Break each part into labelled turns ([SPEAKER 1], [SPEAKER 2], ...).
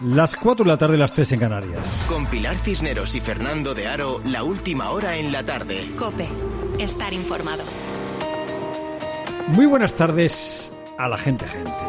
[SPEAKER 1] Las 4 de la tarde, las 3 en Canarias.
[SPEAKER 2] Con Pilar Cisneros y Fernando de Aro, la última hora en la tarde.
[SPEAKER 3] COPE. Estar informado.
[SPEAKER 1] Muy buenas tardes a la gente.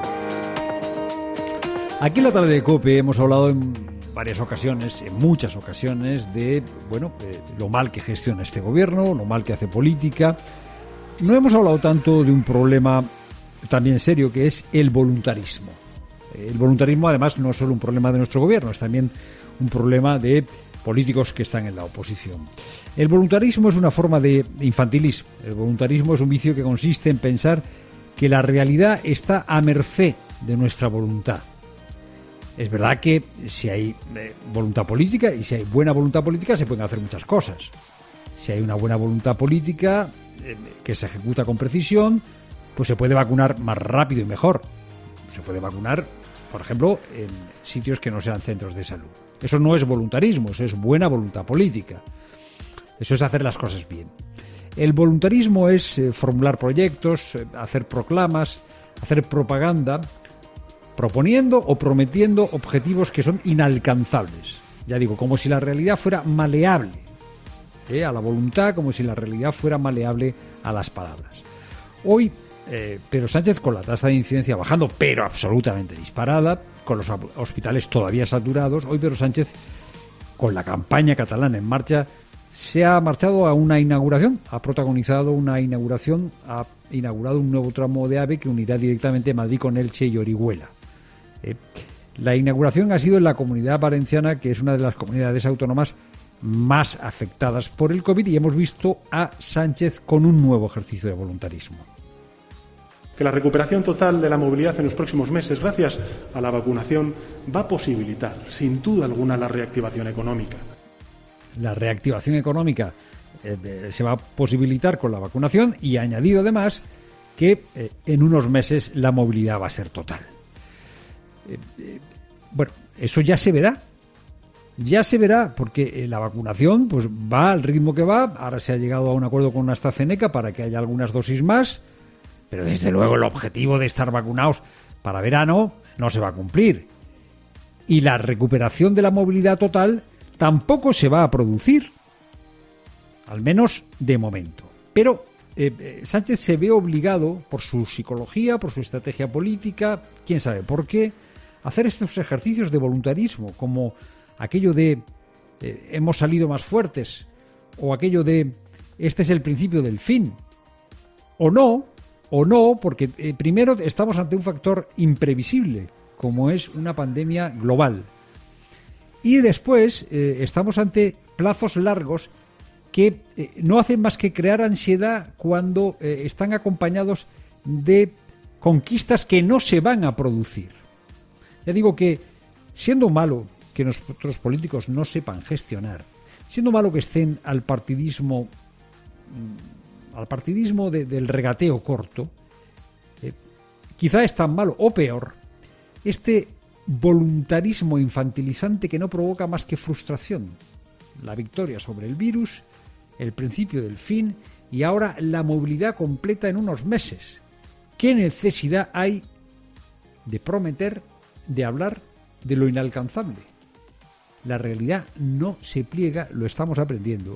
[SPEAKER 1] Aquí en la tarde de COPE hemos hablado en varias ocasiones, en muchas ocasiones, de lo mal que gestiona este gobierno, lo mal que hace política. No hemos hablado tanto de un problema también serio, que es el voluntarismo. El voluntarismo, además, no es solo un problema de nuestro gobierno, es también un problema de políticos que están en la oposición. El voluntarismo es una forma de infantilismo. El voluntarismo es un vicio que consiste en pensar que la realidad está a merced de nuestra voluntad. Es verdad que si hay voluntad política y si hay buena voluntad política se pueden hacer muchas cosas. Si hay una buena voluntad política que se ejecuta con precisión, pues se puede vacunar más rápido y mejor. Se puede vacunar, por ejemplo, en sitios que no sean centros de salud. Eso no es voluntarismo, eso es buena voluntad política. Eso es hacer las cosas bien. El voluntarismo es formular proyectos, hacer proclamas, hacer propaganda, proponiendo o prometiendo objetivos que son inalcanzables. Ya digo, como si la realidad fuera maleable a la voluntad, como si la realidad fuera maleable a las palabras. Hoy, Pedro Sánchez, con la tasa de incidencia bajando, pero absolutamente disparada, con los hospitales todavía saturados, hoy Pedro Sánchez, con la campaña catalana en marcha, se ha marchado a una inauguración, ha protagonizado una inauguración, ha inaugurado un nuevo tramo de AVE que unirá directamente Madrid con Elche y Orihuela. La inauguración ha sido en la Comunidad Valenciana, que es una de las comunidades autónomas más afectadas por el COVID, y hemos visto a Sánchez con un nuevo ejercicio de voluntarismo.
[SPEAKER 4] Que la recuperación total de la movilidad en los próximos meses, gracias a la vacunación, va a posibilitar, sin duda alguna, la reactivación económica.
[SPEAKER 1] La reactivación económica se va a posibilitar con la vacunación, y ha añadido además que en unos meses la movilidad va a ser total. Eso ya se verá. Ya se verá, porque la vacunación pues va al ritmo que va. Ahora se ha llegado a un acuerdo con AstraZeneca para que haya algunas dosis más. Pero desde luego el objetivo de estar vacunados para verano no se va a cumplir. Y la recuperación de la movilidad total tampoco se va a producir. Al menos de momento. Pero Sánchez se ve obligado, por su psicología, por su estrategia política, quién sabe por qué, a hacer estos ejercicios de voluntarismo, como aquello de hemos salido más fuertes, o aquello de este es el principio del fin. O no, porque primero estamos ante un factor imprevisible, como es una pandemia global. Y después estamos ante plazos largos que no hacen más que crear ansiedad cuando están acompañados de conquistas que no se van a producir. Ya digo que, siendo malo que nuestros políticos no sepan gestionar, siendo malo que estén al partidismo del regateo corto, quizá es tan malo o peor este voluntarismo infantilizante que no provoca más que frustración. La victoria sobre el virus, el principio del fin y ahora la movilidad completa en unos meses. ¿Qué necesidad hay de prometer, de hablar de lo inalcanzable? La realidad no se pliega, lo estamos aprendiendo,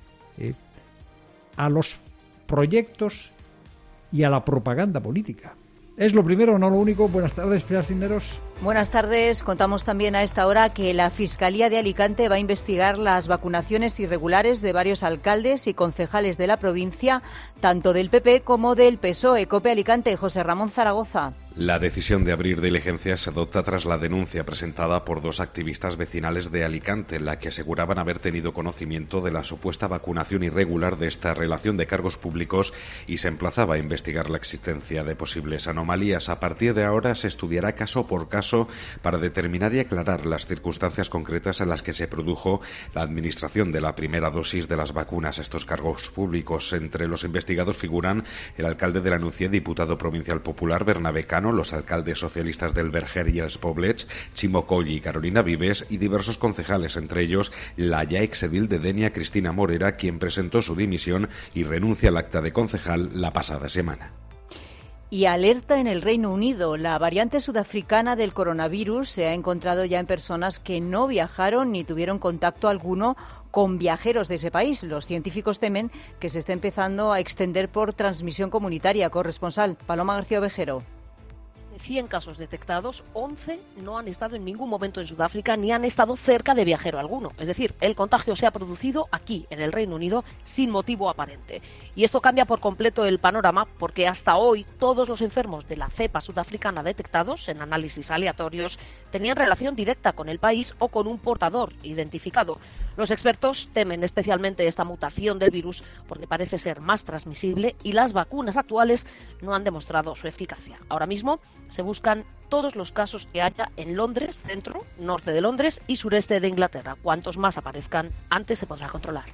[SPEAKER 1] a los proyectos y a la propaganda política. Es lo primero, no lo único. Buenas tardes, Pilar Cisneros.
[SPEAKER 5] Buenas tardes. Contamos también a esta hora que la Fiscalía de Alicante va a investigar las vacunaciones irregulares de varios alcaldes y concejales de la provincia, tanto del PP como del PSOE. COPE Alicante, José Ramón Zaragoza.
[SPEAKER 6] La decisión de abrir diligencias se adopta tras la denuncia presentada por dos activistas vecinales de Alicante, en la que aseguraban haber tenido conocimiento de la supuesta vacunación irregular de esta relación de cargos públicos y se emplazaba a investigar la existencia de posibles anomalías. A partir de ahora se estudiará caso por caso para determinar y aclarar las circunstancias concretas en las que se produjo la administración de la primera dosis de las vacunas a estos cargos públicos. Entre los investigados figuran el alcalde de la Nucia, diputado provincial popular Bernabé Cano, los alcaldes socialistas del Verger y Els Poblets, Chimo Colli y Carolina Vives, y diversos concejales, entre ellos la ya exedil de Denia, Cristina Morera, quien presentó su dimisión y renuncia al acta de concejal la pasada semana.
[SPEAKER 5] Y alerta en el Reino Unido. La variante sudafricana del coronavirus se ha encontrado ya en personas que no viajaron ni tuvieron contacto alguno con viajeros de ese país. Los científicos temen que se esté empezando a extender por transmisión comunitaria. Corresponsal Paloma García Ovejero.
[SPEAKER 7] De 100 casos detectados, 11 no han estado en ningún momento en Sudáfrica ni han estado cerca de viajero alguno. Es decir, el contagio se ha producido aquí, en el Reino Unido, sin motivo aparente. Y esto cambia por completo el panorama porque hasta hoy todos los enfermos de la cepa sudafricana detectados en análisis aleatorios tenían relación directa con el país o con un portador identificado. Los expertos temen especialmente esta mutación del virus porque parece ser más transmisible y las vacunas actuales no han demostrado su eficacia. Ahora mismo se buscan todos los casos que haya en Londres, centro, norte de Londres y sureste de Inglaterra. Cuantos más aparezcan, antes se podrá controlar.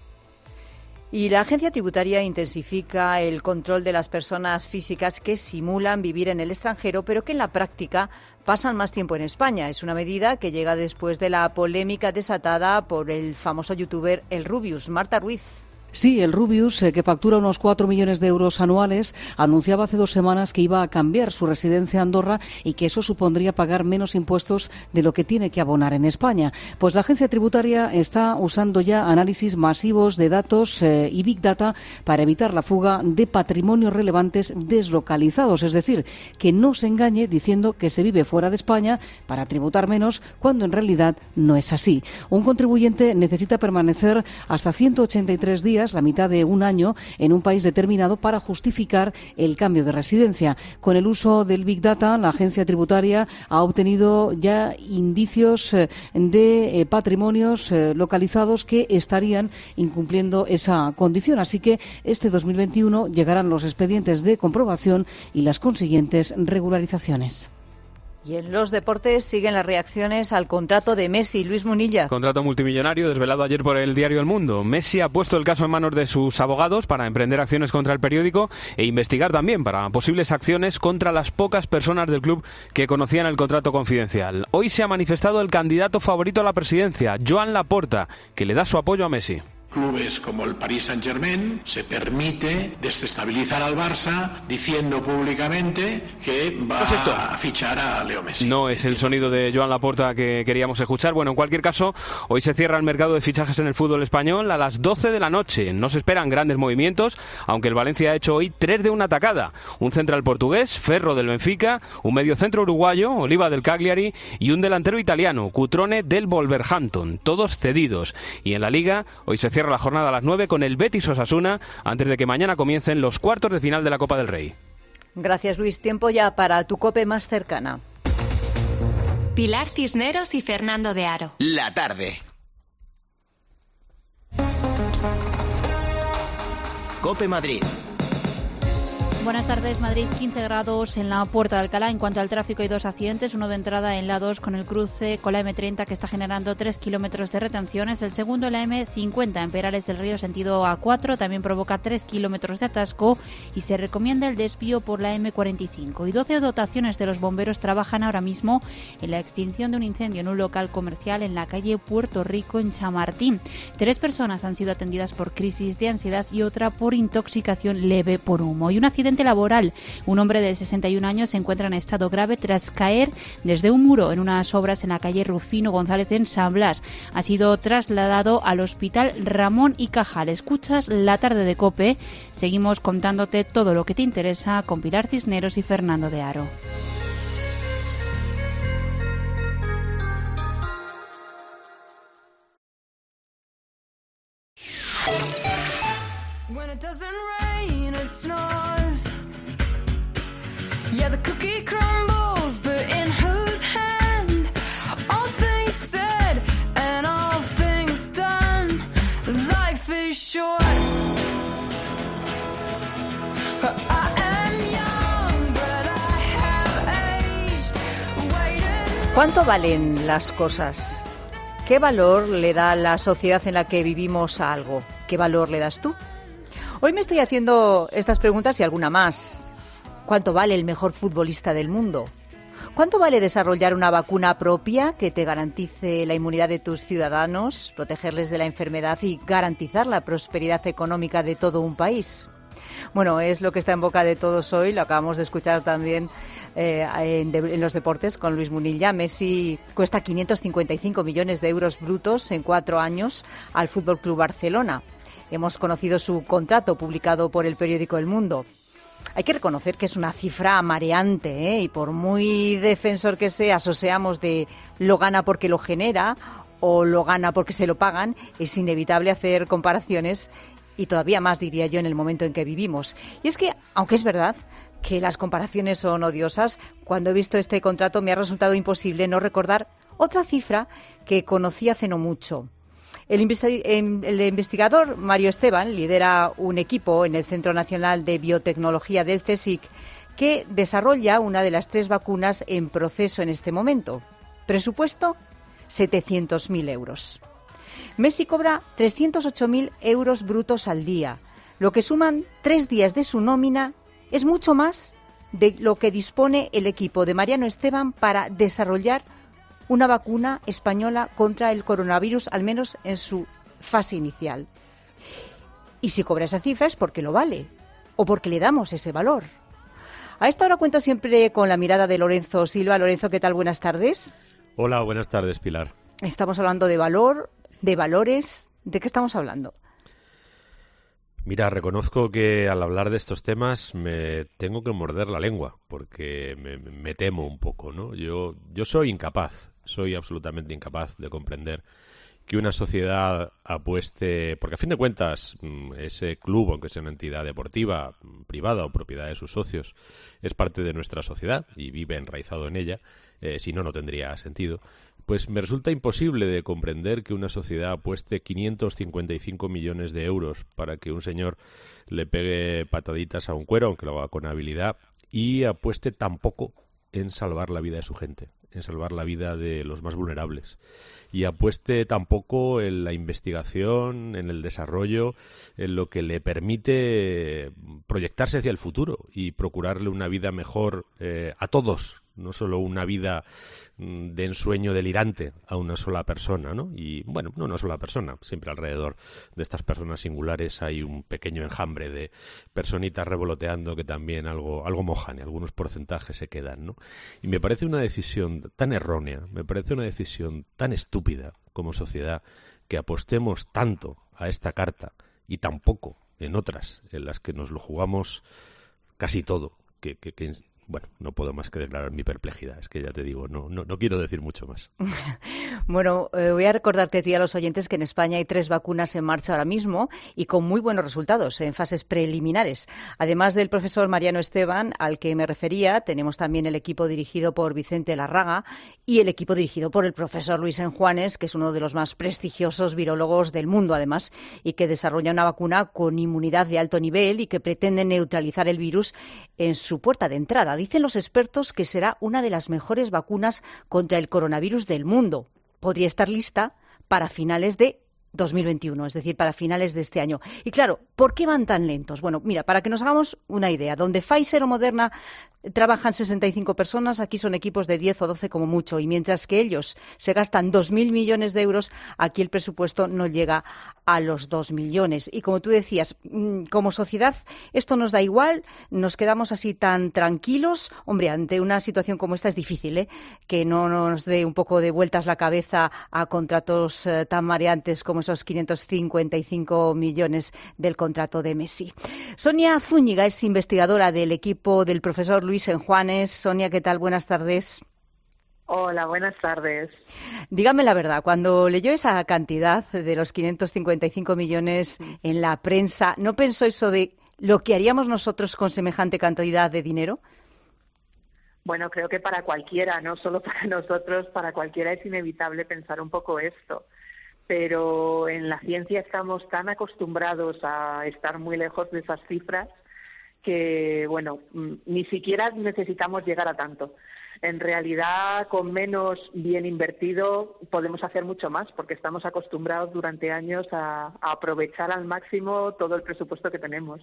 [SPEAKER 5] Y la agencia tributaria intensifica el control de las personas físicas que simulan vivir en el extranjero, pero que en la práctica pasan más tiempo en España. Es una medida que llega después de la polémica desatada por el famoso youtuber El Rubius. Marta Ruiz.
[SPEAKER 8] Sí, el Rubius, que factura unos 4 millones de euros anuales, anunciaba hace 2 semanas que iba a cambiar su residencia a Andorra y que eso supondría pagar menos impuestos de lo que tiene que abonar en España. Pues la agencia tributaria está usando ya análisis masivos de datos y Big Data para evitar la fuga de patrimonios relevantes deslocalizados. Es decir, que no se engañe diciendo que se vive fuera de España para tributar menos cuando en realidad no es así. Un contribuyente necesita permanecer hasta 183 días, la mitad de un año, en un país determinado para justificar el cambio de residencia. Con el uso del Big Data, la agencia tributaria ha obtenido ya indicios de patrimonios localizados que estarían incumpliendo esa condición. Así que este 2021 llegarán los expedientes de comprobación y las consiguientes regularizaciones.
[SPEAKER 5] Y en los deportes siguen las reacciones al contrato de Messi. Luis Munilla.
[SPEAKER 9] Contrato multimillonario desvelado ayer por el diario El Mundo. Messi ha puesto el caso en manos de sus abogados para emprender acciones contra el periódico e investigar también para posibles acciones contra las pocas personas del club que conocían el contrato confidencial. Hoy se ha manifestado el candidato favorito a la presidencia, Joan Laporta, que le da su apoyo a Messi.
[SPEAKER 10] Clubes como el Paris Saint-Germain se permite desestabilizar al Barça diciendo públicamente que va a fichar a Leo Messi.
[SPEAKER 9] No es el sonido de Joan Laporta que queríamos escuchar. Bueno, en cualquier caso, hoy se cierra el mercado de fichajes en el fútbol español a las 12 de la noche. No se esperan grandes movimientos, aunque el Valencia ha hecho hoy 3 de una tacada. Un central portugués, Ferro del Benfica, un mediocentro uruguayo, Oliva del Cagliari y un delantero italiano, Cutrone del Wolverhampton. Todos cedidos. Y en la Liga, hoy se cierra la jornada a las 9 con el Betis Osasuna antes de que mañana comiencen los cuartos de final de la Copa del Rey.
[SPEAKER 5] Gracias, Luis. Tiempo ya para tu COPE más cercana.
[SPEAKER 3] Pilar Cisneros y Fernando de Aro.
[SPEAKER 2] La tarde. COPE Madrid.
[SPEAKER 11] Buenas tardes. Madrid, 15 grados en la Puerta de Alcalá. En cuanto al tráfico, hay 2 accidentes. Uno de entrada en la 2 con el cruce con la M30 que está generando 3 kilómetros de retenciones. El segundo en la M50 en Perales del Río sentido A4 también provoca 3 kilómetros de atasco y se recomienda el desvío por la M45. Y 12 dotaciones de los bomberos trabajan ahora mismo en la extinción de un incendio en un local comercial en la calle Puerto Rico en Chamartín. 3 personas han sido atendidas por crisis de ansiedad y otra por intoxicación leve por humo. Y un accidente laboral. Un hombre de 61 años se encuentra en estado grave tras caer desde un muro en unas obras en la calle Rufino González en San Blas. Ha sido trasladado al hospital Ramón y Cajal. Escuchas La Tarde de COPE. Seguimos contándote todo lo que te interesa con Pilar Cisneros y Fernando de Aro.
[SPEAKER 12] Yeah, the cookie crumbles, but in whose hand? All things said and all things done. Life is short. I am young, but I have aged. Waited.
[SPEAKER 5] ¿Cuánto valen las cosas? ¿Qué valor le da la sociedad en la que vivimos a algo? ¿Qué valor le das tú? Hoy me estoy haciendo estas preguntas y alguna más. ¿Cuánto vale el mejor futbolista del mundo? ¿Cuánto vale desarrollar una vacuna propia que te garantice la inmunidad de tus ciudadanos, protegerles de la enfermedad y garantizar la prosperidad económica de todo un país? Bueno, es lo que está en boca de todos hoy, lo acabamos de escuchar también en los deportes con Luis Munilla. Messi cuesta 555 millones de euros brutos en 4 años al Fútbol Club Barcelona. Hemos conocido su contrato publicado por el periódico El Mundo. Hay que reconocer que es una cifra mareante, y por muy defensor que seas o seamos de lo gana porque lo genera o lo gana porque se lo pagan, es inevitable hacer comparaciones y todavía más, diría yo, en el momento en que vivimos. Y es que, aunque es verdad que las comparaciones son odiosas, cuando he visto este contrato me ha resultado imposible no recordar otra cifra que conocí hace no mucho. El investigador Mario Esteban lidera un equipo en el Centro Nacional de Biotecnología del CSIC que desarrolla una de las 3 vacunas en proceso en este momento. Presupuesto, 700.000 euros. Messi cobra 308.000 euros brutos al día. Lo que suman 3 días de su nómina es mucho más de lo que dispone el equipo de Mariano Esteban para desarrollar una vacuna española contra el coronavirus, al menos en su fase inicial. Y si cobra esa cifra es porque lo vale, o porque le damos ese valor. A esta hora cuento siempre con la mirada de Lorenzo Silva. Lorenzo, ¿qué tal? Buenas tardes.
[SPEAKER 13] Hola, buenas tardes, Pilar.
[SPEAKER 5] Estamos hablando de valor, de valores. ¿De qué estamos hablando?
[SPEAKER 13] Mira, reconozco que al hablar de estos temas me tengo que morder la lengua, porque me temo un poco, ¿no? Yo soy incapaz. Soy absolutamente incapaz de comprender que una sociedad apueste, porque a fin de cuentas ese club, aunque sea una entidad deportiva, privada o propiedad de sus socios, es parte de nuestra sociedad y vive enraizado en ella, si no, no tendría sentido. Pues me resulta imposible de comprender que una sociedad apueste 555 millones de euros para que un señor le pegue pataditas a un cuero, aunque lo haga con habilidad, y apueste tan poco en salvar la vida de su gente, en salvar la vida de los más vulnerables, y apueste tampoco en la investigación, en el desarrollo, en lo que le permite proyectarse hacia el futuro y procurarle una vida mejor a todos, no solo una vida de ensueño delirante a una sola persona, ¿no? Y bueno, no una sola persona, siempre alrededor de estas personas singulares hay un pequeño enjambre de personitas revoloteando que también algo mojan y algunos porcentajes se quedan, ¿no? Y me parece una decisión tan errónea, me parece una decisión tan estúpida como sociedad que apostemos tanto a esta carta y tan poco en otras en las que nos lo jugamos casi todo, que bueno, no puedo más que declarar mi perplejidad. Es que ya te digo, no quiero decir mucho más.
[SPEAKER 5] Bueno, voy a recordarte a ti y a los oyentes que en España hay 3 vacunas en marcha ahora mismo y con muy buenos resultados en fases preliminares. Además del profesor Mariano Esteban, al que me refería, tenemos también el equipo dirigido por Vicente Larraga y el equipo dirigido por el profesor Luis Enjuanes, que es uno de los más prestigiosos virólogos del mundo, además, y que desarrolla una vacuna con inmunidad de alto nivel y que pretende neutralizar el virus en su puerta de entrada. Dicen los expertos que será una de las mejores vacunas contra el coronavirus del mundo. Podría estar lista para finales de 2021, es decir, para finales de este año. Y claro, ¿por qué van tan lentos? Bueno, mira, para que nos hagamos una idea, donde Pfizer o Moderna trabajan 65 personas, aquí son equipos de 10 o 12 como mucho, y mientras que ellos se gastan 2.000 millones de euros, aquí el presupuesto no llega a los 2 millones. Y como tú decías, como sociedad esto nos da igual, nos quedamos así tan tranquilos. Hombre, ante una situación como esta es difícil, que no nos dé un poco de vueltas la cabeza a contratos tan mareantes como esos 555 millones del contrato de Messi. Sonia Zúñiga es investigadora del equipo del profesor Luis Enjuanes. Sonia, ¿qué tal? Buenas tardes.
[SPEAKER 14] Hola, buenas tardes.
[SPEAKER 5] Dígame la verdad, cuando leyó esa cantidad de los 555 millones en la prensa, ¿no pensó eso de lo que haríamos nosotros con semejante cantidad de dinero?
[SPEAKER 14] Bueno, creo que para cualquiera, no solo para nosotros, para cualquiera es inevitable pensar un poco esto. Pero en la ciencia estamos tan acostumbrados a estar muy lejos de esas cifras que, bueno, ni siquiera necesitamos llegar a tanto. En realidad, con menos bien invertido podemos hacer mucho más, porque estamos acostumbrados durante años a aprovechar al máximo todo el presupuesto que tenemos.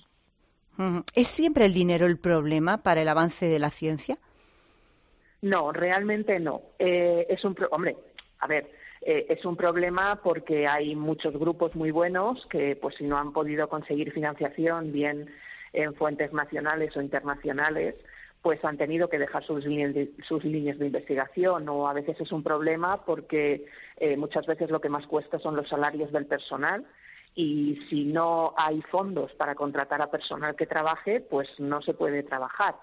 [SPEAKER 5] ¿Es siempre el dinero el problema para el avance de la ciencia?
[SPEAKER 14] No, realmente no. Es un problema porque hay muchos grupos muy buenos que, pues, si no han podido conseguir financiación, bien en fuentes nacionales o internacionales, pues han tenido que dejar sus líneas de investigación, o a veces es un problema porque muchas veces lo que más cuesta son los salarios del personal, y si no hay fondos para contratar a personal que trabaje, pues no se puede trabajar.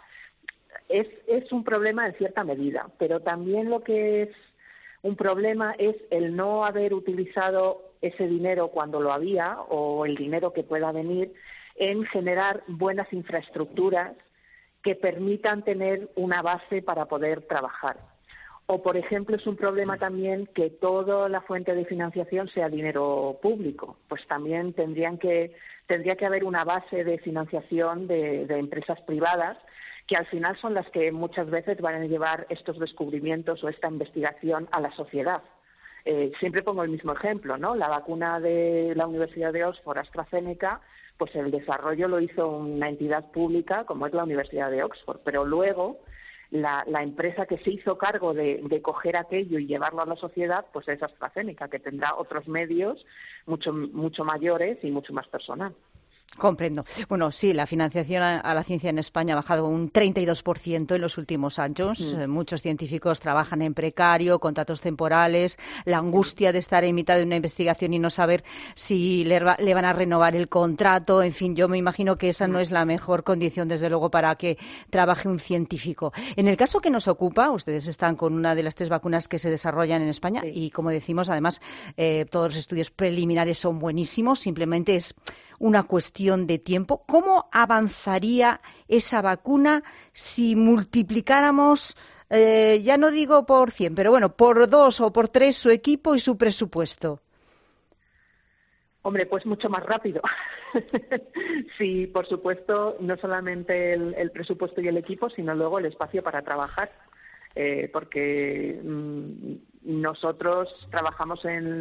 [SPEAKER 14] Es un problema en cierta medida, pero también lo que es un problema es el no haber utilizado ese dinero cuando lo había, o el dinero que pueda venir, en generar buenas infraestructuras que permitan tener una base para poder trabajar. O, por ejemplo, es un problema también que toda la fuente de financiación sea dinero público. Pues también tendría que haber una base de financiación de empresas privadas, que al final son las que muchas veces van a llevar estos descubrimientos o esta investigación a la sociedad. Siempre pongo el mismo ejemplo, ¿no? La vacuna de la Universidad de Oxford, AstraZeneca, pues el desarrollo lo hizo una entidad pública como es la Universidad de Oxford, pero luego la empresa que se hizo cargo de coger aquello y llevarlo a la sociedad, pues es AstraZeneca, que tendrá otros medios mucho mayores y mucho más personal.
[SPEAKER 5] Comprendo. Bueno, sí, la financiación a la ciencia en España ha bajado un 32% en los últimos años. Muchos científicos trabajan en precario, contratos temporales, la angustia de estar en mitad de una investigación y no saber si le van a renovar el contrato. En fin, yo me imagino que esa no es la mejor condición, desde luego, para que trabaje un científico. En el caso que nos ocupa, ustedes están con una de las 3 vacunas que se desarrollan en España y, como decimos, además, todos los estudios preliminares son buenísimos. Simplemente es una cuestión de tiempo. ¿Cómo avanzaría esa vacuna si multiplicáramos, ya no digo por 100, pero bueno, por 2 o por 3 su equipo y su presupuesto?
[SPEAKER 14] Hombre, pues mucho más rápido. Sí, por supuesto, no solamente el presupuesto y el equipo, sino luego el espacio para trabajar. Porque nosotros trabajamos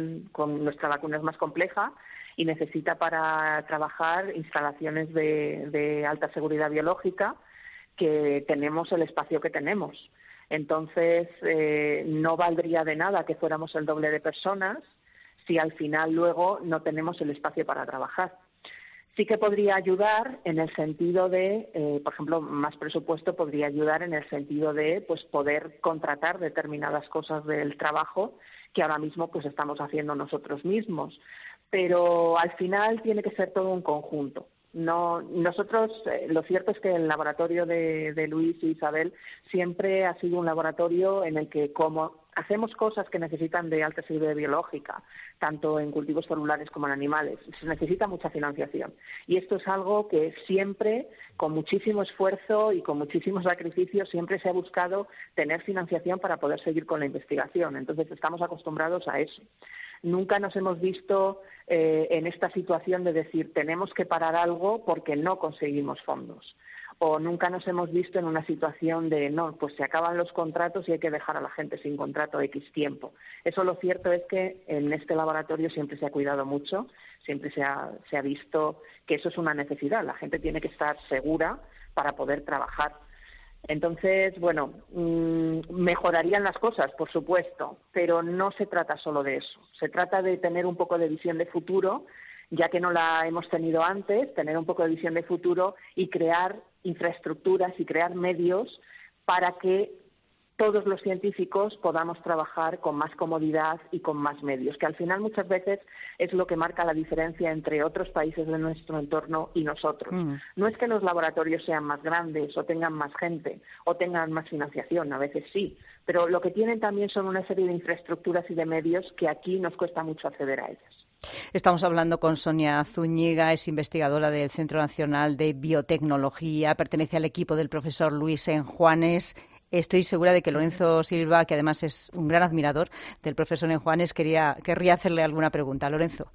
[SPEAKER 14] con nuestra vacuna es más compleja y necesita para trabajar instalaciones de alta seguridad biológica, que tenemos el espacio que tenemos. Entonces, no valdría de nada que fuéramos el doble de personas si al final luego no tenemos el espacio para trabajar. Sí que podría ayudar en el sentido de, por ejemplo, más presupuesto podría ayudar en el sentido de pues poder contratar determinadas cosas del trabajo que ahora mismo pues estamos haciendo nosotros mismos. Pero al final tiene que ser todo un conjunto. Nosotros, lo cierto es que el laboratorio de Luis y Isabel siempre ha sido un laboratorio en el que, como hacemos cosas que necesitan de alta seguridad biológica, tanto en cultivos celulares como en animales, se necesita mucha financiación. Y esto es algo que siempre, con muchísimo esfuerzo y con muchísimo sacrificio, siempre se ha buscado tener financiación para poder seguir con la investigación. Entonces, estamos acostumbrados a eso. Nunca nos hemos visto en esta situación de decir tenemos que parar algo porque no conseguimos fondos. O nunca nos hemos visto en una situación de no, pues se acaban los contratos y hay que dejar a la gente sin contrato X tiempo. Eso lo cierto es que en este laboratorio siempre se ha cuidado mucho, siempre se ha visto que eso es una necesidad. La gente tiene que estar segura para poder trabajar. Entonces, bueno, mejorarían las cosas, por supuesto, pero no se trata solo de eso. Se trata de tener un poco de visión de futuro, ya que no la hemos tenido antes, tener un poco de visión de futuro y crear infraestructuras y crear medios para que todos los científicos podamos trabajar con más comodidad y con más medios, que al final muchas veces es lo que marca la diferencia entre otros países de nuestro entorno y nosotros. No es que los laboratorios sean más grandes o tengan más gente o tengan más financiación, a veces sí, pero lo que tienen también son una serie de infraestructuras y de medios que aquí nos cuesta mucho acceder a ellas.
[SPEAKER 5] Estamos hablando con Sonia Zúñiga, es investigadora del Centro Nacional de Biotecnología, pertenece al equipo del profesor Luis Enjuanes. Estoy segura de que Lorenzo Silva, que además es un gran admirador del profesor Enjuanes, querría hacerle alguna pregunta. Lorenzo.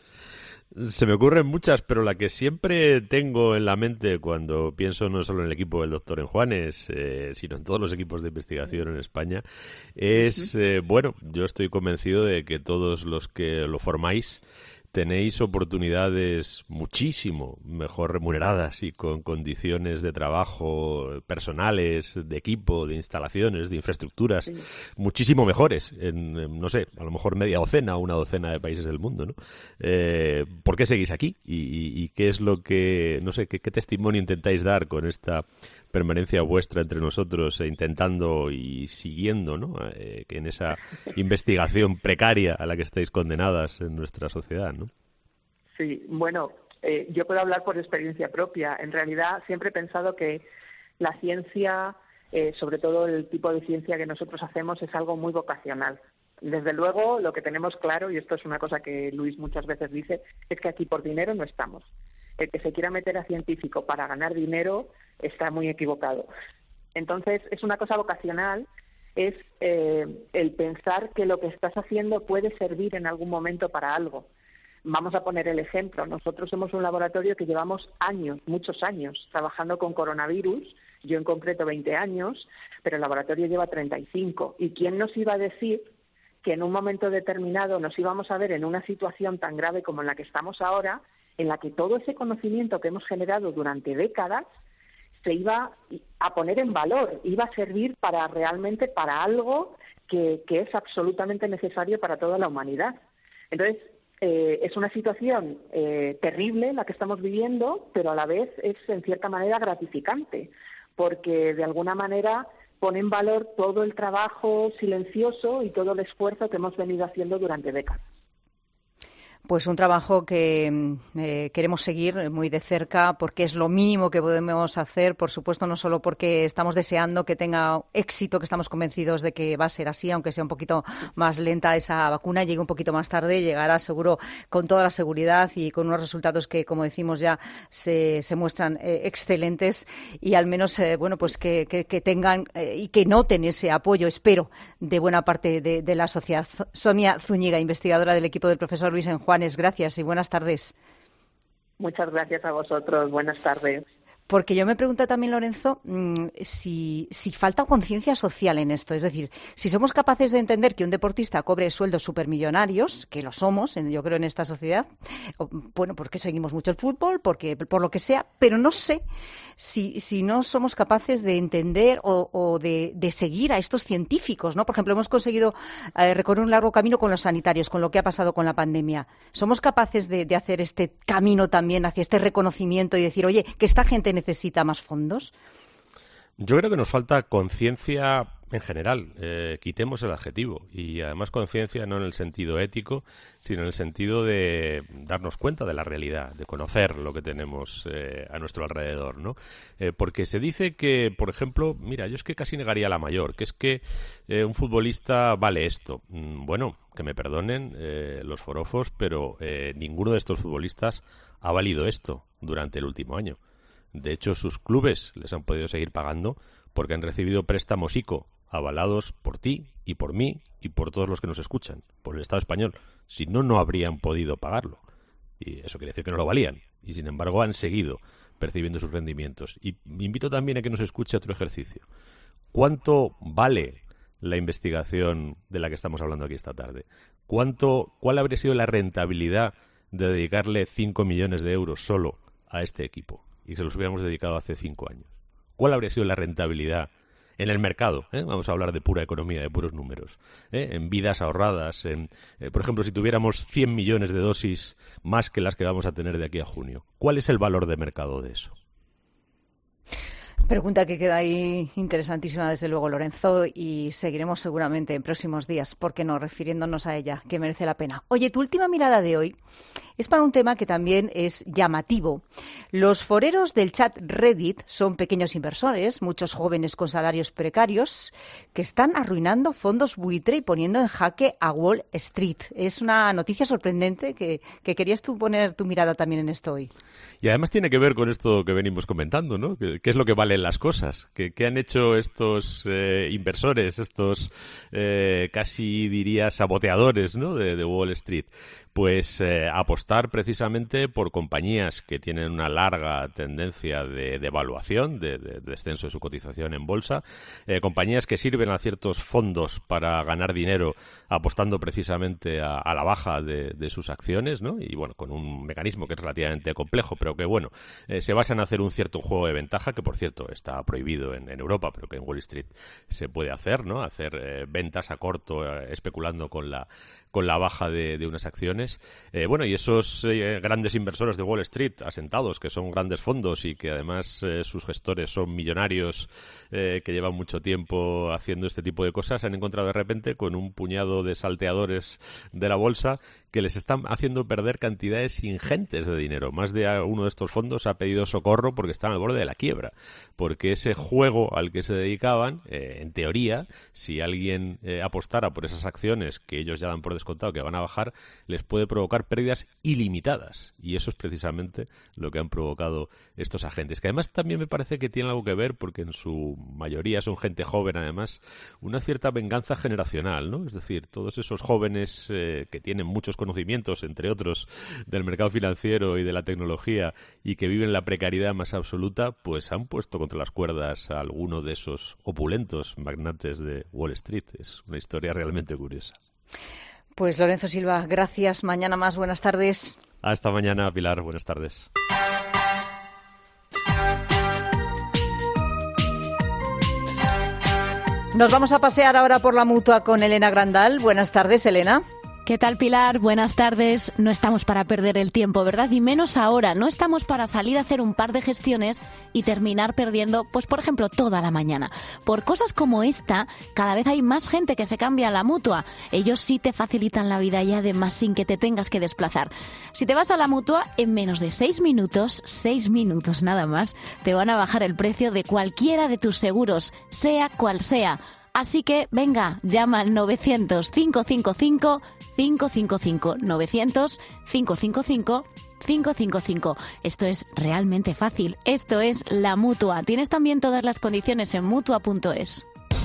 [SPEAKER 13] Se me ocurren muchas, pero la que siempre tengo en la mente cuando pienso no solo en el equipo del doctor Enjuanes, sino en todos los equipos de investigación en España, es, bueno, yo estoy convencido de que todos los que lo formáis tenéis oportunidades muchísimo mejor remuneradas y con condiciones de trabajo personales, de equipo, de instalaciones, de infraestructuras, muchísimo mejores en, no sé, a lo mejor media docena o una docena de países del mundo, ¿no? ¿Por qué seguís aquí? ¿Y qué es lo que, no sé, qué testimonio intentáis dar con esta permanencia vuestra entre nosotros, intentando y siguiendo, ¿no? Que en esa investigación precaria a la que estáis condenadas en nuestra sociedad, ¿no?
[SPEAKER 14] Sí, bueno, yo puedo hablar por experiencia propia. En realidad siempre he pensado que la ciencia, sobre todo el tipo de ciencia que nosotros hacemos, es algo muy vocacional. Desde luego, lo que tenemos claro, y esto es una cosa que Luis muchas veces dice, es que aquí por dinero no estamos. El que se quiera meter a científico para ganar dinero está muy equivocado. Entonces, es una cosa vocacional, es el pensar que lo que estás haciendo puede servir en algún momento para algo. Vamos a poner el ejemplo. Nosotros somos un laboratorio que llevamos años, muchos años, trabajando con coronavirus, yo en concreto 20 años, pero el laboratorio lleva 35. ¿Y quién nos iba a decir que en un momento determinado nos íbamos a ver en una situación tan grave como en la que estamos ahora, en la que todo ese conocimiento que hemos generado durante décadas se iba a poner en valor, iba a servir para realmente para algo que es absolutamente necesario para toda la humanidad? Entonces, es una situación terrible la que estamos viviendo, pero a la vez es en cierta manera gratificante, porque de alguna manera pone en valor todo el trabajo silencioso y todo el esfuerzo que hemos venido haciendo durante décadas.
[SPEAKER 5] Pues un trabajo que queremos seguir muy de cerca porque es lo mínimo que podemos hacer, por supuesto, no solo porque estamos deseando que tenga éxito, que estamos convencidos de que va a ser así, aunque sea un poquito más lenta esa vacuna, llegue un poquito más tarde, llegará seguro con toda la seguridad y con unos resultados que, como decimos ya, se muestran excelentes y al menos, bueno, pues que tengan y que noten ese apoyo, espero, de buena parte de la sociedad. Sonia Zúñiga, investigadora del equipo del profesor Luis Juanes, gracias y buenas tardes.
[SPEAKER 14] Muchas gracias a vosotros. Buenas tardes.
[SPEAKER 5] Porque yo me pregunto también, Lorenzo, si falta conciencia social en esto. Es decir, si somos capaces de entender que un deportista cobre sueldos supermillonarios, que lo somos, yo creo, en esta sociedad, bueno, porque seguimos mucho el fútbol, porque por lo que sea, pero no sé si no somos capaces de entender o de seguir a estos científicos, ¿no? Por ejemplo, hemos conseguido recorrer un largo camino con los sanitarios, con lo que ha pasado con la pandemia. ¿Somos capaces de hacer este camino también hacia este reconocimiento y decir, oye, que esta gente necesita más fondos?
[SPEAKER 13] Yo creo que nos falta conciencia en general, quitemos el adjetivo, y además conciencia no en el sentido ético, sino en el sentido de darnos cuenta de la realidad, de conocer lo que tenemos a nuestro alrededor, ¿no? Porque se dice que, por ejemplo, mira, yo es que casi negaría la mayor, que es que un futbolista vale esto. Bueno, que me perdonen los forofos, pero ninguno de estos futbolistas ha valido esto durante el último año. De hecho, sus clubes les han podido seguir pagando porque han recibido préstamos ICO avalados por ti y por mí y por todos los que nos escuchan, por el Estado español. Si no, no habrían podido pagarlo. Y eso quiere decir que no lo valían. Y sin embargo han seguido percibiendo sus rendimientos. Y invito también a que nos escuche otro ejercicio. ¿Cuánto vale la investigación de la que estamos hablando aquí esta tarde? ¿Cuál habría sido la rentabilidad de dedicarle 5 millones de euros solo a este equipo? Y se los hubiéramos dedicado hace 5 años. ¿Cuál habría sido la rentabilidad en el mercado? Vamos a hablar de pura economía, de puros números. En vidas ahorradas. Por ejemplo, si tuviéramos 100 millones de dosis más que las que vamos a tener de aquí a junio. ¿Cuál es el valor de mercado de eso?
[SPEAKER 5] Pregunta que queda ahí interesantísima, desde luego, Lorenzo, y seguiremos seguramente en próximos días, ¿por qué no?, refiriéndonos a ella, que merece la pena. Oye, tu última mirada de hoy es para un tema que también es llamativo. Los foreros del chat Reddit son pequeños inversores, muchos jóvenes con salarios precarios, que están arruinando fondos buitre y poniendo en jaque a Wall Street. Es una noticia sorprendente que querías tú poner tu mirada también en esto hoy.
[SPEAKER 13] Y además tiene que ver con esto que venimos comentando, ¿no? ¿Qué es lo que valen las cosas? ¿Qué han hecho estos inversores, estos casi diría saboteadores, ¿no?, de Wall Street? Pues apostar apostar precisamente por compañías que tienen una larga tendencia de devaluación, de descenso de su cotización en bolsa, compañías que sirven a ciertos fondos para ganar dinero apostando precisamente a la baja de sus acciones, ¿no? Y bueno, con un mecanismo que es relativamente complejo, pero que bueno, se basan en hacer un cierto juego de ventaja, que por cierto está prohibido en Europa, pero que en Wall Street se puede hacer, ¿no? Hacer ventas a corto especulando con la baja de unas acciones. Bueno, y esos grandes inversores de Wall Street asentados, que son grandes fondos y que además sus gestores son millonarios que llevan mucho tiempo haciendo este tipo de cosas, se han encontrado de repente con un puñado de salteadores de la bolsa que les están haciendo perder cantidades ingentes de dinero. Más de uno de estos fondos ha pedido socorro porque están al borde de la quiebra, porque ese juego al que se dedicaban, en teoría, si alguien apostara por esas acciones que ellos ya dan por descontado que van a bajar, les puede provocar pérdidas ilimitadas, y eso es precisamente lo que han provocado estos agentes, que además también me parece que tiene algo que ver, porque en su mayoría son gente joven, además, una cierta venganza generacional, ¿no? Es decir, todos esos jóvenes que tienen muchos conocimientos, entre otros, del mercado financiero y de la tecnología, y que viven la precariedad más absoluta, pues han puesto contra las cuerdas a alguno de esos opulentos magnates de Wall Street. Es una historia realmente curiosa.
[SPEAKER 5] Pues Lorenzo Silva, gracias. Mañana más. Buenas tardes.
[SPEAKER 13] Hasta mañana, Pilar. Buenas tardes.
[SPEAKER 5] Nos vamos a pasear ahora por la Mutua con Elena Grandal. Buenas tardes, Elena.
[SPEAKER 15] ¿Qué tal, Pilar? Buenas tardes. No estamos para perder el tiempo, ¿verdad? Y menos ahora. No estamos para salir a hacer un par de gestiones y terminar perdiendo, pues por ejemplo, toda la mañana. Por cosas como esta, cada vez hay más gente que se cambia a la Mutua. Ellos sí te facilitan la vida y además sin que te tengas que desplazar. Si te vas a la Mutua, en menos de 6 minutos nada más, te van a bajar el precio de cualquiera de tus seguros, sea cual sea. Así que, venga, llama al 900-555-555, 900-555-555. Esto es realmente fácil. Esto es la Mutua. Tienes también todas las condiciones en Mutua.es.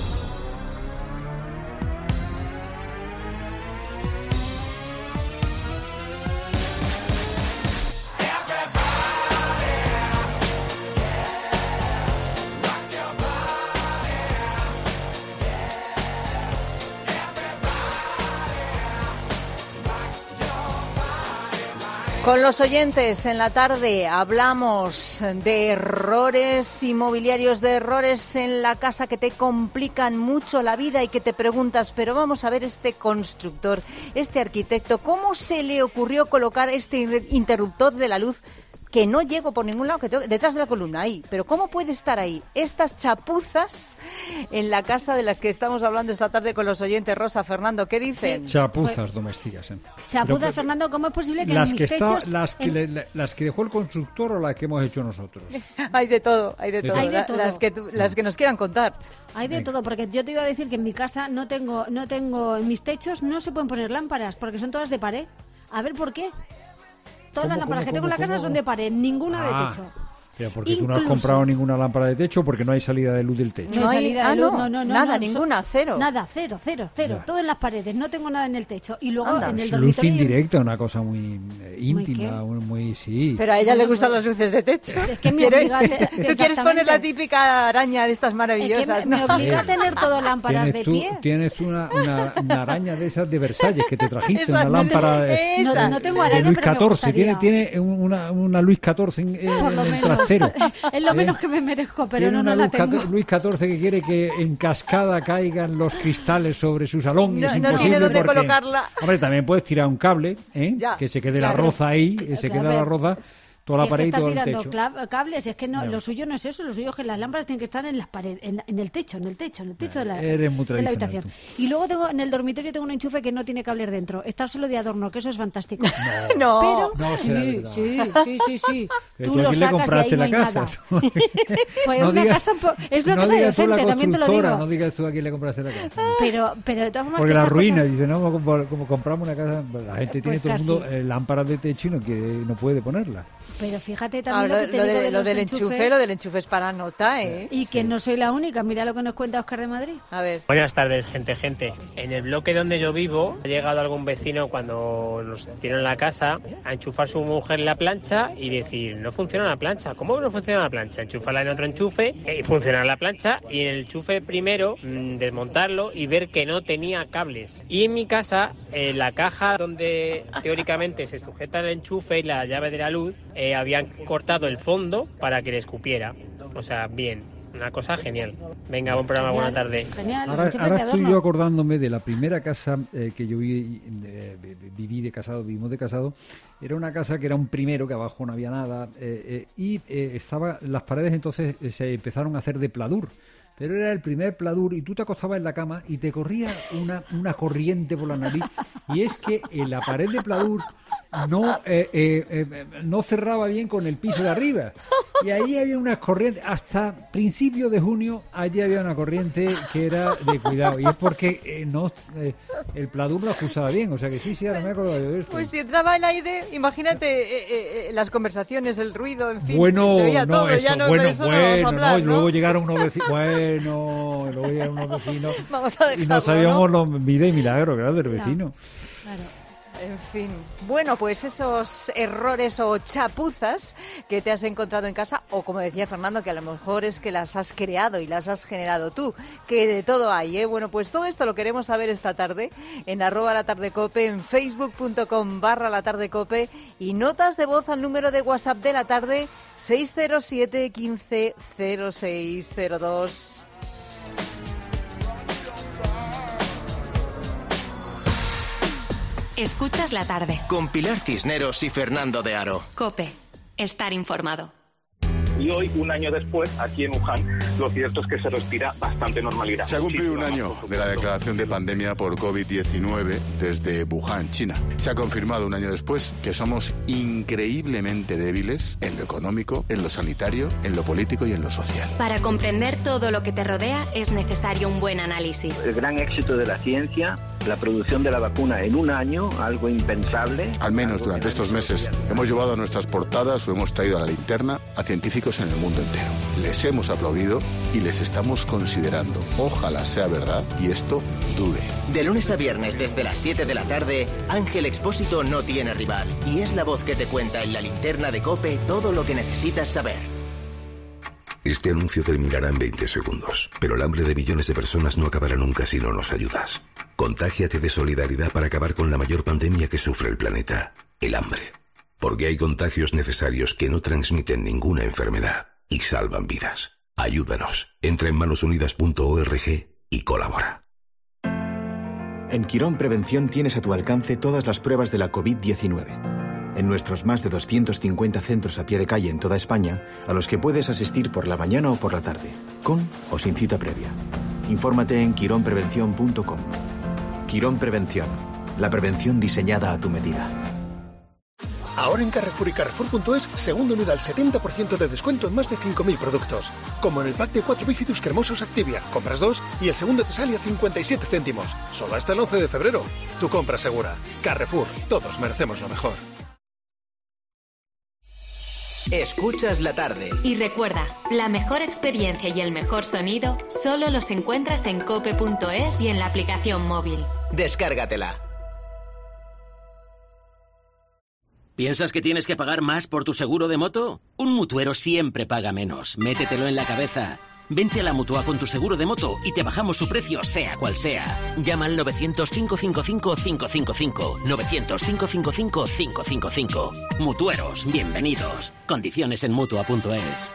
[SPEAKER 5] Con los oyentes en la tarde hablamos de errores inmobiliarios, de errores en la casa que te complican mucho la vida y que te preguntas, pero vamos a ver este constructor, este arquitecto, ¿cómo se le ocurrió colocar este interruptor de la luz? Que no llego por ningún lado, que tengo detrás de la columna, ahí. Pero ¿cómo puede estar ahí? Estas chapuzas en la casa de las que estamos hablando esta tarde con los oyentes. Rosa, Fernando, ¿qué dicen?
[SPEAKER 1] Sí. Chapuzas domésticas.
[SPEAKER 16] Chapuzas, Fernando, ¿cómo es posible que
[SPEAKER 1] las
[SPEAKER 16] en
[SPEAKER 1] que
[SPEAKER 16] mis techos...
[SPEAKER 1] las que dejó el constructor o las que hemos hecho nosotros.
[SPEAKER 5] Hay de todo, hay de todo.
[SPEAKER 16] Hay de todo.
[SPEAKER 5] Las que nos quieran contar.
[SPEAKER 16] Hay de todo, porque yo te iba a decir que en mi casa no tengo, en mis techos no se pueden poner lámparas, porque son todas de pared. A ver, ¿por qué? Todas las lámparas que tengo en la casa son de pared, ninguna de techo.
[SPEAKER 1] Pero porque tú no has comprado ninguna lámpara de techo, porque no hay salida de luz del techo.
[SPEAKER 16] No hay salida de luz, no,
[SPEAKER 5] nada, ninguna, cero.
[SPEAKER 16] Nada, cero, todo en las paredes, no tengo nada en el techo. Y luego en el dormitorio...
[SPEAKER 1] Luz indirecta, una cosa muy íntima, muy sí.
[SPEAKER 5] Pero a ella le gustan las luces de techo.
[SPEAKER 16] Es que me obliga
[SPEAKER 5] Tú quieres poner la típica araña de estas maravillosas,
[SPEAKER 16] es que me obliga a tener todo lámparas de pie.
[SPEAKER 1] Tienes una araña de esas de Versalles que te trajiste, una lámpara
[SPEAKER 16] no tengo araña,
[SPEAKER 1] de Luis
[SPEAKER 16] pero
[SPEAKER 1] XIV. Tiene una Luis XIV en el trasero.
[SPEAKER 16] Es lo menos que me merezco, pero
[SPEAKER 1] no
[SPEAKER 16] la tengo.
[SPEAKER 1] Luis XIV que quiere que en cascada caigan los cristales sobre su salón. Es imposible,
[SPEAKER 5] no tiene dónde
[SPEAKER 1] porque,
[SPEAKER 5] colocarla.
[SPEAKER 1] Hombre, también puedes tirar un cable, que se quede la roza ahí, queda la roza. Toda la pared y todo el techo.
[SPEAKER 16] Está tirando cables, es que no, lo suyo no es eso, lo suyo es que las lámparas tienen que estar en las paredes, en el techo de la habitación. Y luego tengo en el dormitorio tengo un enchufe que no tiene cables dentro, está solo de adorno, que eso es fantástico.
[SPEAKER 5] No,
[SPEAKER 16] sí.
[SPEAKER 1] Tú lo sacas y ahí no hay nada.
[SPEAKER 16] Pues es una casa decente, también te lo digo.
[SPEAKER 1] No digas tú a quién le compraste la casa.
[SPEAKER 16] Pero de todas formas,
[SPEAKER 1] porque la ruina, dice, no, como compramos una casa, la gente tiene todo el mundo lámparas de techo y no puede ponerla.
[SPEAKER 16] Pero fíjate también lo que te digo de
[SPEAKER 5] lo
[SPEAKER 16] los
[SPEAKER 5] del enchufe, lo del enchufe es para nota, ¿eh?
[SPEAKER 16] Y que no soy la única, mira lo que nos cuenta Óscar de Madrid.
[SPEAKER 5] A ver.
[SPEAKER 17] Buenas tardes, gente. En el bloque donde yo vivo, ha llegado algún vecino cuando nos tienen la casa a enchufar su mujer la plancha y decir, no funciona la plancha. ¿Cómo no funciona la plancha? Enchufarla en otro enchufe y funciona la plancha, y en el enchufe primero desmontarlo y ver que no tenía cables. Y en mi casa, la caja donde teóricamente se sujeta el enchufe y la llave de la luz, habían cortado el fondo para que le escupiera. O sea, bien, una cosa genial. Venga, buen programa, buena tarde.
[SPEAKER 16] Genial.
[SPEAKER 1] Ahora estoy yo acordándome de la primera casa que yo vivimos de casado. Era una casa que era un primero, que abajo no había nada, y las paredes entonces se empezaron a hacer de pladur. Pero era el primer pladur y tú te acostabas en la cama y te corría una corriente por la nariz, y es que en la pared de pladur no cerraba bien con el piso de arriba, y ahí había unas corrientes, hasta principios de junio allí había una corriente que era de cuidado, y es porque el pladur lo ajustaba bien, o sea que sí, ahora me acuerdo de esto.
[SPEAKER 5] Pues si entraba el aire, imagínate las conversaciones, el ruido, en fin,
[SPEAKER 1] bueno,
[SPEAKER 5] se veía
[SPEAKER 1] no,
[SPEAKER 5] todo,
[SPEAKER 1] eso,
[SPEAKER 5] ya no
[SPEAKER 1] bueno,
[SPEAKER 5] vamos a hablar, ¿no?
[SPEAKER 1] Luego llegaron unos vecinos, luego llegaron unos vecinos
[SPEAKER 5] vamos a dejarlo,
[SPEAKER 1] y no sabíamos
[SPEAKER 5] ¿no?
[SPEAKER 1] vida y milagro, claro, del vecino.
[SPEAKER 16] Claro.
[SPEAKER 5] En fin, bueno, pues esos errores o chapuzas que te has encontrado en casa, o como decía Fernando, que a lo mejor es que las has creado y las has generado tú, que de todo hay, ¿eh? Bueno, pues todo esto lo queremos saber esta tarde en @latardecope, en facebook.com/latardecope, y notas de voz al número de WhatsApp de la tarde 607 15 0602.
[SPEAKER 3] Escuchas la tarde.
[SPEAKER 2] Con Pilar Cisneros y Fernando de Aro.
[SPEAKER 3] COPE. Estar informado.
[SPEAKER 18] Y hoy, un año después, aquí en Wuhan, lo cierto es que se respira bastante normalidad.
[SPEAKER 19] Se ha cumplido un año de la declaración de pandemia por COVID-19 desde Wuhan, China. Se ha confirmado un año después que somos increíblemente débiles en lo económico, en lo sanitario, en lo político y en lo social.
[SPEAKER 3] Para comprender todo lo que te rodea es necesario un buen análisis.
[SPEAKER 20] El gran éxito de la ciencia, la producción de la vacuna en un año, algo impensable.
[SPEAKER 19] Al menos durante estos meses hemos llevado a nuestras portadas o hemos traído a la linterna a científicos en el mundo entero. Les hemos aplaudido y les estamos considerando. Ojalá sea verdad y esto dure.
[SPEAKER 2] De lunes a viernes desde las 7 de la tarde, Ángel Expósito no tiene rival y es la voz que te cuenta en la linterna de COPE todo lo que necesitas saber.
[SPEAKER 21] Este anuncio terminará en 20 segundos, pero el hambre de millones de personas no acabará nunca si no nos ayudas. Contágiate de solidaridad para acabar con la mayor pandemia que sufre el planeta, el hambre. Porque hay contagios necesarios que no transmiten ninguna enfermedad y salvan vidas. Ayúdanos. Entra en manosunidas.org y colabora.
[SPEAKER 22] En Quirón Prevención tienes a tu alcance todas las pruebas de la COVID-19. En nuestros más de 250 centros a pie de calle en toda España, a los que puedes asistir por la mañana o por la tarde, con o sin cita previa. Infórmate en quironprevención.com. Quirón Prevención. La prevención diseñada a tu medida.
[SPEAKER 23] Ahora en Carrefour y Carrefour.es, segundo unido al 70% de descuento en más de 5.000 productos. Como en el pack de 4 Bifidus cremosos Activia. Compras 2 y el segundo te sale a 57 céntimos. Solo hasta el 11 de febrero. Tu compra segura. Carrefour. Todos merecemos lo mejor.
[SPEAKER 2] Escuchas la tarde.
[SPEAKER 3] Y recuerda, la mejor experiencia y el mejor sonido solo los encuentras en cope.es y en la aplicación móvil.
[SPEAKER 2] Descárgatela.
[SPEAKER 24] ¿Piensas que tienes que pagar más por tu seguro de moto? Un mutuero siempre paga menos. Métetelo en la cabeza. Vente a la Mutua con tu seguro de moto y te bajamos su precio, sea cual sea. Llama al 900-555-555. 900-555-555. Mutueros, bienvenidos. Condiciones en Mutua.es.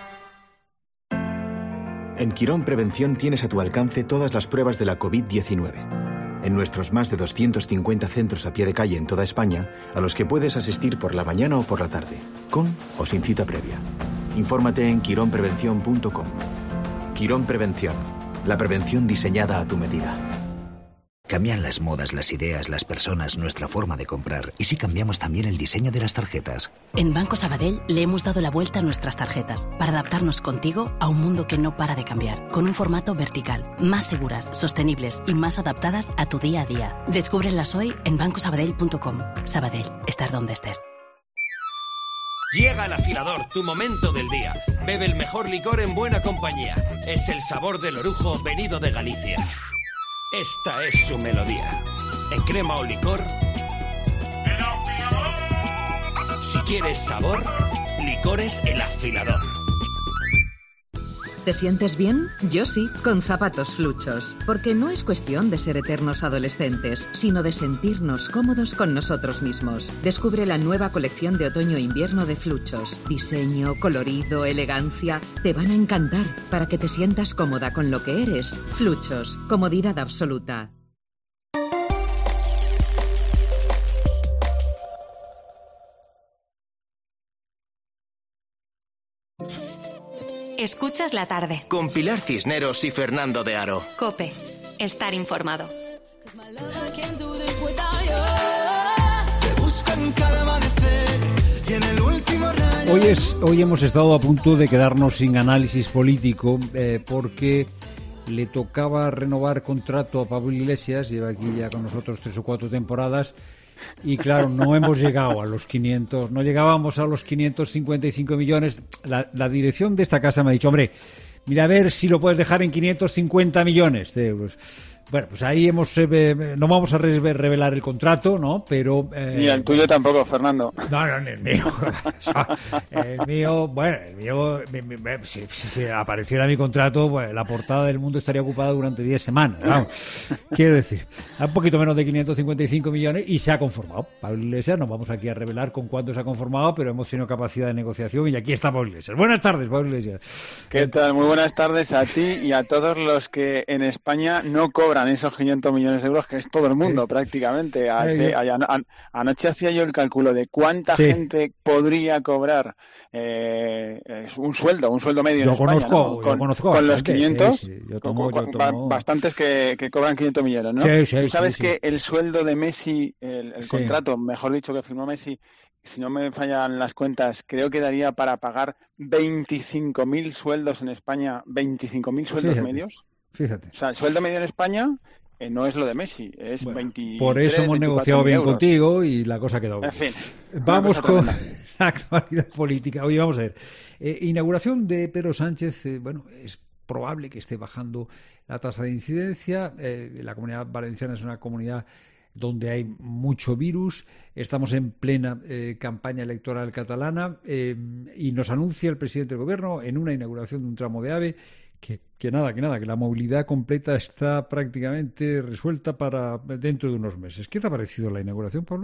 [SPEAKER 22] En Quirón Prevención tienes a tu alcance todas las pruebas de la COVID-19. En nuestros más de 250 centros a pie de calle en toda España, a los que puedes asistir por la mañana o por la tarde, con o sin cita previa. Infórmate en quironprevención.com. Quirón Prevención. La prevención diseñada a tu medida.
[SPEAKER 25] Cambian las modas, las ideas, las personas, nuestra forma de comprar. ¿Y si cambiamos también el diseño de las tarjetas?
[SPEAKER 26] En Banco Sabadell le hemos dado la vuelta a nuestras tarjetas para adaptarnos contigo a un mundo que no para de cambiar, con un formato vertical, más seguras, sostenibles y más adaptadas a tu día a día. Descúbrelas hoy en bancosabadell.com. Sabadell, estar donde estés.
[SPEAKER 4] Llega el afilador, tu momento del día. Bebe el mejor licor en buena compañía. Es el sabor del orujo venido de Galicia. Esta es su melodía. En crema o licor. Si quieres sabor, Licores El Afilador.
[SPEAKER 6] ¿Te sientes bien? Yo sí, con zapatos Fluchos. Porque no es cuestión de ser eternos adolescentes, sino de sentirnos cómodos con nosotros mismos. Descubre la nueva colección de otoño-invierno de Fluchos. Diseño, colorido, elegancia. Te van a encantar para que te sientas cómoda con lo que eres. Fluchos, comodidad absoluta.
[SPEAKER 3] Escuchas la tarde.
[SPEAKER 2] Con Pilar Cisneros y Fernando de Aro.
[SPEAKER 3] COPE. Estar informado.
[SPEAKER 1] Hoy hemos estado a punto de quedarnos sin análisis político porque le tocaba renovar contrato a Pablo Iglesias, lleva aquí ya con nosotros 3 o 4 temporadas. Y claro, no hemos llegado a los 500, no llegábamos a los 555 millones. La dirección de esta casa me ha dicho, hombre, mira a ver si lo puedes dejar en 550 millones de euros. Bueno, pues ahí no vamos a revelar el contrato, ¿no? Pero...
[SPEAKER 7] Ni el tuyo tampoco, Fernando.
[SPEAKER 1] No, ni el mío. El mío, si apareciera mi contrato, pues, la portada del Mundo estaría ocupada durante 10 semanas. Vamos. Quiero decir, a un poquito menos de 555 millones y se ha conformado. Pablo Iglesias, no vamos aquí a revelar con cuánto se ha conformado, pero hemos tenido capacidad de negociación y aquí está Pablo Iglesias. Buenas tardes, Pablo Iglesias.
[SPEAKER 7] ¿Qué tal? Muy buenas tardes a ti y a todos los que en España no cobran esos 500 millones de euros, que es todo el mundo prácticamente. Anoche hacía yo el cálculo de cuánta gente podría cobrar un sueldo medio en España, ¿no? Con los 500, bastantes que cobran 500 millones, ¿no? Tú sabes que el sueldo de Messi, el contrato, mejor dicho, que firmó Messi, si no me fallan las cuentas, creo que daría para pagar 25.000 sueldos en España, 25.000 sueldos medios.
[SPEAKER 1] Fíjate.
[SPEAKER 7] O sea, el sueldo medio en España no es lo de Messi, es 23.
[SPEAKER 1] Por eso hemos negociado bien euros contigo y la cosa ha quedado bien.
[SPEAKER 7] En fin.
[SPEAKER 1] Vamos con la actualidad política. Oye, vamos a ver. Inauguración de Pedro Sánchez, es probable que esté bajando la tasa de incidencia. La Comunidad Valenciana es una comunidad donde hay mucho virus. Estamos en plena campaña electoral catalana y nos anuncia el presidente del Gobierno en una inauguración de un tramo de AVE que la movilidad completa está prácticamente resuelta para dentro de unos meses. ¿Qué te ha parecido la inauguración, Pablo?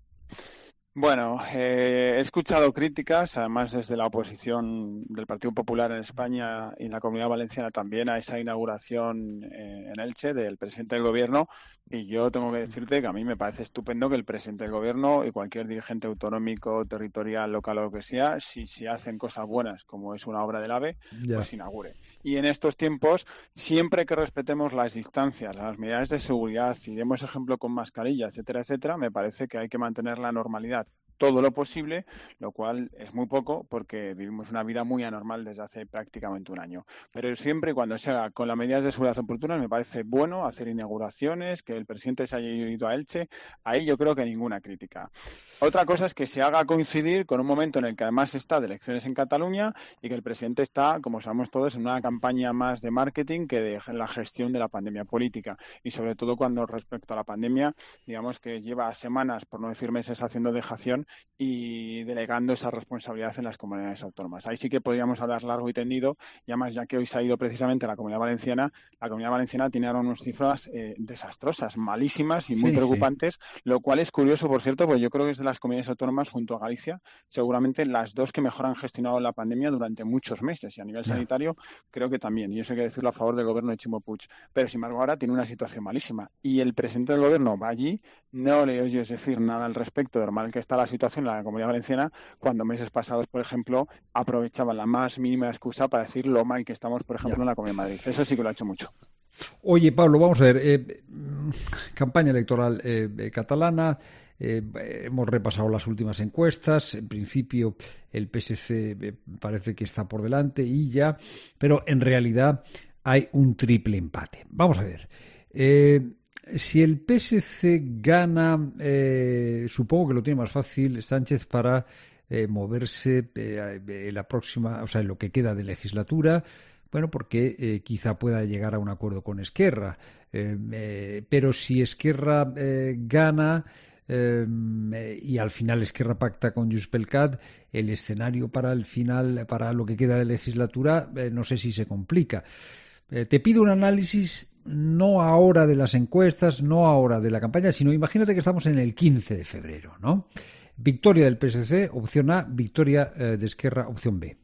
[SPEAKER 7] Bueno, he escuchado críticas, además desde la oposición del Partido Popular en España y en la Comunidad Valenciana también, a esa inauguración en Elche del presidente del Gobierno, y yo tengo que decirte que a mí me parece estupendo que el presidente del Gobierno y cualquier dirigente autonómico, territorial, local o lo que sea, si hacen cosas buenas, como es una obra del AVE, pues inaugure. Y en estos tiempos, siempre que respetemos las distancias, las medidas de seguridad y demos ejemplo con mascarilla, etcétera, me parece que hay que mantener la normalidad todo lo posible, lo cual es muy poco porque vivimos una vida muy anormal desde hace prácticamente un año. Pero siempre y cuando se haga con las medidas de seguridad oportunas me parece bueno hacer inauguraciones, que el presidente se haya ido a Elche, ahí yo creo que ninguna crítica. Otra cosa es que se haga coincidir con un momento en el que además está de elecciones en Cataluña y que el presidente está, como sabemos todos, en una campaña más de marketing que de la gestión de la pandemia política. Y sobre todo cuando respecto a la pandemia, digamos que lleva semanas, por no decir meses, haciendo dejación y delegando esa responsabilidad en las comunidades autónomas. Ahí sí que podríamos hablar largo y tendido, y además ya que hoy se ha ido precisamente a la Comunidad Valenciana tiene ahora unas cifras desastrosas, malísimas y muy preocupantes, lo cual es curioso, por cierto, porque yo creo que es de las comunidades autónomas junto a Galicia, seguramente las dos que mejor han gestionado la pandemia durante muchos meses, y a nivel sanitario creo que también, y eso hay que decirlo a favor del gobierno de Chimo Puig, pero sin embargo ahora tiene una situación malísima, y el presidente del gobierno va allí, no le oyes decir nada al respecto de lo mal que está la situación en la Comunidad Valenciana, cuando meses pasados, por ejemplo, aprovechaban la más mínima excusa para decir lo mal que estamos, por ejemplo, en la Comunidad de Madrid. Eso sí que lo ha hecho mucho.
[SPEAKER 1] Oye, Pablo, vamos a ver, campaña electoral catalana, hemos repasado las últimas encuestas, en principio el PSC parece que está por delante y ya, pero en realidad hay un triple empate. Vamos a ver, si el PSC gana, supongo que lo tiene más fácil Sánchez para moverse en la próxima, o sea, en lo que queda de legislatura. Bueno, porque quizá pueda llegar a un acuerdo con Esquerra. Pero si Esquerra gana y al final Esquerra pacta con Junts pel Cat, el escenario para el final, para lo que queda de legislatura, no sé si se complica. Te pido un análisis no ahora de las encuestas, no ahora de la campaña, sino imagínate que estamos en el 15 de febrero, ¿no? Victoria del PSC, opción A, victoria de Esquerra, opción B.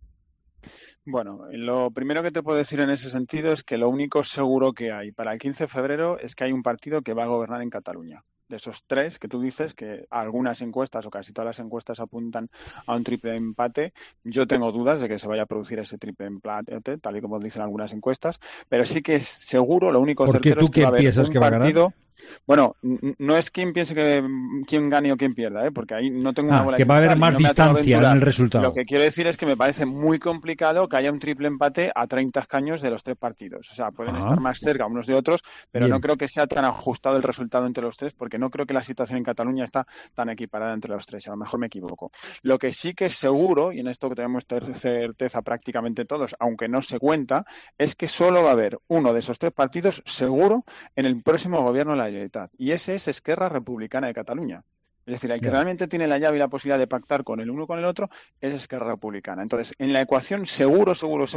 [SPEAKER 7] Bueno, lo primero que te puedo decir en ese sentido es que lo único seguro que hay para el 15 de febrero es que hay un partido que va a gobernar en Cataluña. De esos tres que tú dices, que algunas encuestas o casi todas las encuestas apuntan a un triple empate, yo tengo dudas de que se vaya a producir ese triple empate, tal y como dicen algunas encuestas, pero sí que es seguro, lo único certero es que va a haber un partido. Bueno, no es quién piense que quién gane o quién pierda, porque ahí no tengo una bola de
[SPEAKER 1] cristal. Que va a haber más distancia en el resultado.
[SPEAKER 7] Lo que quiero decir es que me parece muy complicado que haya un triple empate a 30 escaños de los tres partidos. O sea, pueden estar más cerca unos de otros, pero no creo que sea tan ajustado el resultado entre los tres, porque no creo que la situación en Cataluña está tan equiparada entre los tres. A lo mejor me equivoco. Lo que sí que es seguro, y en esto que tenemos certeza prácticamente todos, aunque no se cuenta, es que solo va a haber uno de esos tres partidos seguro en el próximo gobierno de la Generalitat, y ese es Esquerra Republicana de Cataluña. Es decir, el que realmente tiene la llave y la posibilidad de pactar con el uno con el otro es Esquerra Republicana. Entonces, en la ecuación seguro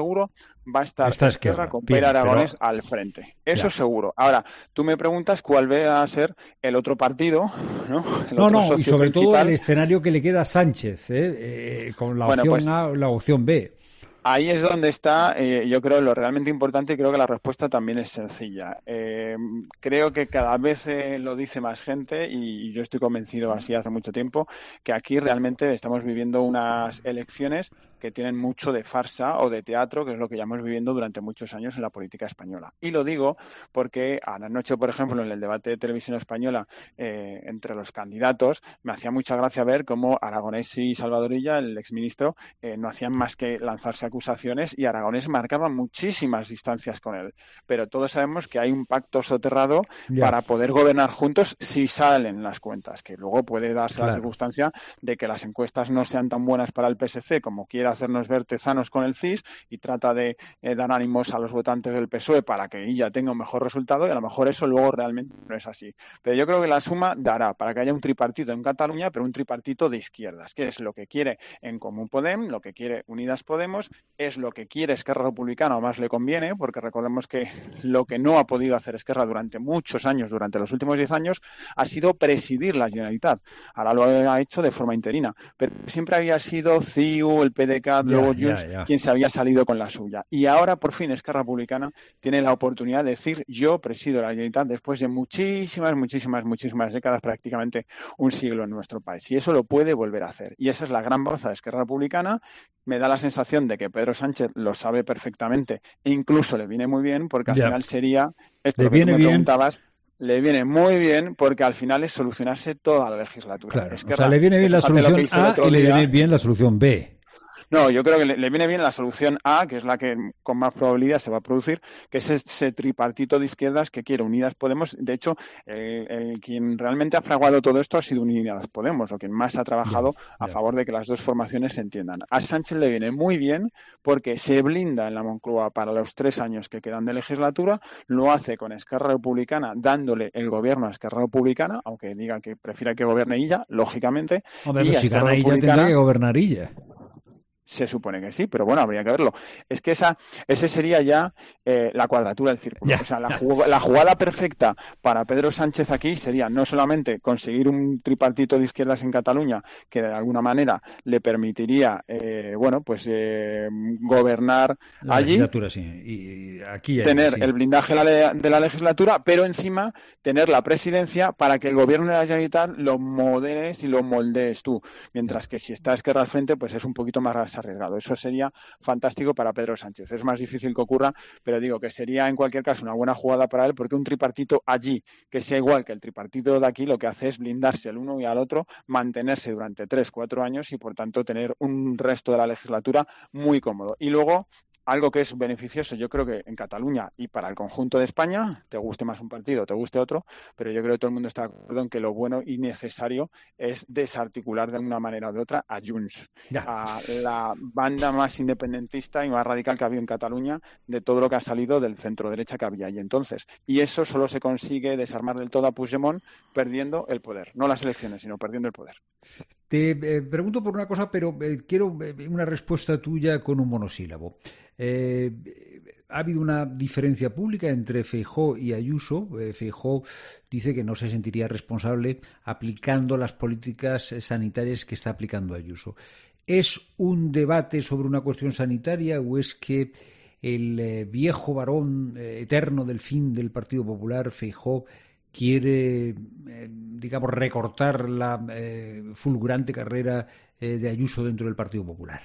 [SPEAKER 7] va a estar Esquerra con Pere Aragonés al frente. Eso seguro. Ahora, tú me preguntas cuál va a ser el otro partido, ¿no?
[SPEAKER 1] Y sobre todo el escenario que le queda a Sánchez, con la opción A o la opción B.
[SPEAKER 7] Ahí es donde está, yo creo, lo realmente importante, y creo que la respuesta también es sencilla. Creo que cada vez lo dice más gente, y yo estoy convencido así hace mucho tiempo, que aquí realmente estamos viviendo unas elecciones que tienen mucho de farsa o de teatro, que es lo que llevamos viviendo durante muchos años en la política española. Y lo digo porque anoche, por ejemplo, en el debate de televisión española entre los candidatos, me hacía mucha gracia ver cómo Aragonés y Salvadorilla, el exministro, no hacían más que lanzarse acusaciones, y Aragonés marcaba muchísimas distancias con él. Pero todos sabemos que hay un pacto soterrado para poder gobernar juntos si salen las cuentas, que luego puede darse la circunstancia de que las encuestas no sean tan buenas para el PSC como quiera hacernos ver tezanos con el CIS, y trata de dar ánimos a los votantes del PSOE para que ella tenga un mejor resultado, y a lo mejor eso luego realmente no es así. Pero yo creo que la suma dará para que haya un tripartito en Cataluña, pero un tripartito de izquierdas, que es lo que quiere En Comú Podem, lo que quiere Unidas Podemos, es lo que quiere Esquerra Republicana, o más le conviene, porque recordemos que lo que no ha podido hacer Esquerra durante muchos años, durante los últimos 10 años, ha sido presidir la Generalitat. Ahora lo ha hecho de forma interina, pero siempre había sido CiU, el PDeCAT, luego Junts, quien se había salido con la suya. Y ahora, por fin, Esquerra Republicana tiene la oportunidad de decir: yo presido la Generalitat después de muchísimas décadas, prácticamente un siglo en nuestro país. Y eso lo puede volver a hacer. Y esa es la gran baza de Esquerra Republicana. Me da la sensación de que Pedro Sánchez lo sabe perfectamente, e incluso le viene muy bien, porque al final sería esto que tú me preguntabas. Le viene muy bien, porque al final es solucionarse toda la legislatura.
[SPEAKER 1] Claro, Esquerra, o sea, le viene bien la solución A y le viene bien la solución B.
[SPEAKER 7] No, yo creo que le viene bien la solución A, que es la que con más probabilidad se va a producir, que es ese tripartito de izquierdas que quiere Unidas Podemos. De hecho, quien realmente ha fraguado todo esto ha sido Unidas Podemos, o quien más ha trabajado a favor de que las dos formaciones se entiendan. A Sánchez le viene muy bien porque se blinda en la Moncloa para los 3 años que quedan de legislatura, lo hace con Esquerra Republicana, dándole el gobierno a Esquerra Republicana, aunque diga que prefiere que gobierne ella, lógicamente.
[SPEAKER 1] Hombre, pero si gana ella, tendrá que gobernar ella.
[SPEAKER 7] Se supone que sí, pero bueno, habría que verlo. Es que ese sería ya la cuadratura del círculo. O sea, la jugada perfecta para Pedro Sánchez aquí sería no solamente conseguir un tripartito de izquierdas en Cataluña, que de alguna manera le permitiría, gobernar
[SPEAKER 1] la
[SPEAKER 7] allí,
[SPEAKER 1] legislatura, sí. Y aquí
[SPEAKER 7] tener el blindaje de la legislatura, pero encima tener la presidencia para que el gobierno de la Generalitat lo moderes y lo moldees tú. Mientras que si está Esquerra al frente, pues es un poquito más arriesgado. Eso sería fantástico para Pedro Sánchez. Es más difícil que ocurra, pero digo que sería en cualquier caso una buena jugada para él, porque un tripartito allí, que sea igual que el tripartito de aquí, lo que hace es blindarse el uno y al otro, mantenerse durante 3-4 años y por tanto tener un resto de la legislatura muy cómodo. Y luego algo que es beneficioso, yo creo que en Cataluña y para el conjunto de España, te guste más un partido, te guste otro, pero yo creo que todo el mundo está de acuerdo en que lo bueno y necesario es desarticular de una manera o de otra a Junts, a la banda más independentista y más radical que había en Cataluña de todo lo que ha salido del centro derecha que había allí entonces. Y eso solo se consigue desarmar del todo a Puigdemont perdiendo el poder, no las elecciones, sino perdiendo el poder.
[SPEAKER 1] Te pregunto por una cosa, pero quiero una respuesta tuya con un monosílabo. Ha habido una diferencia pública entre Feijóo y Ayuso. Feijóo dice que no se sentiría responsable aplicando las políticas sanitarias que está aplicando Ayuso. ¿Es un debate sobre una cuestión sanitaria o es que el viejo varón eterno del fin del Partido Popular, Feijóo, quiere, digamos, recortar la fulgurante carrera de Ayuso dentro del Partido Popular?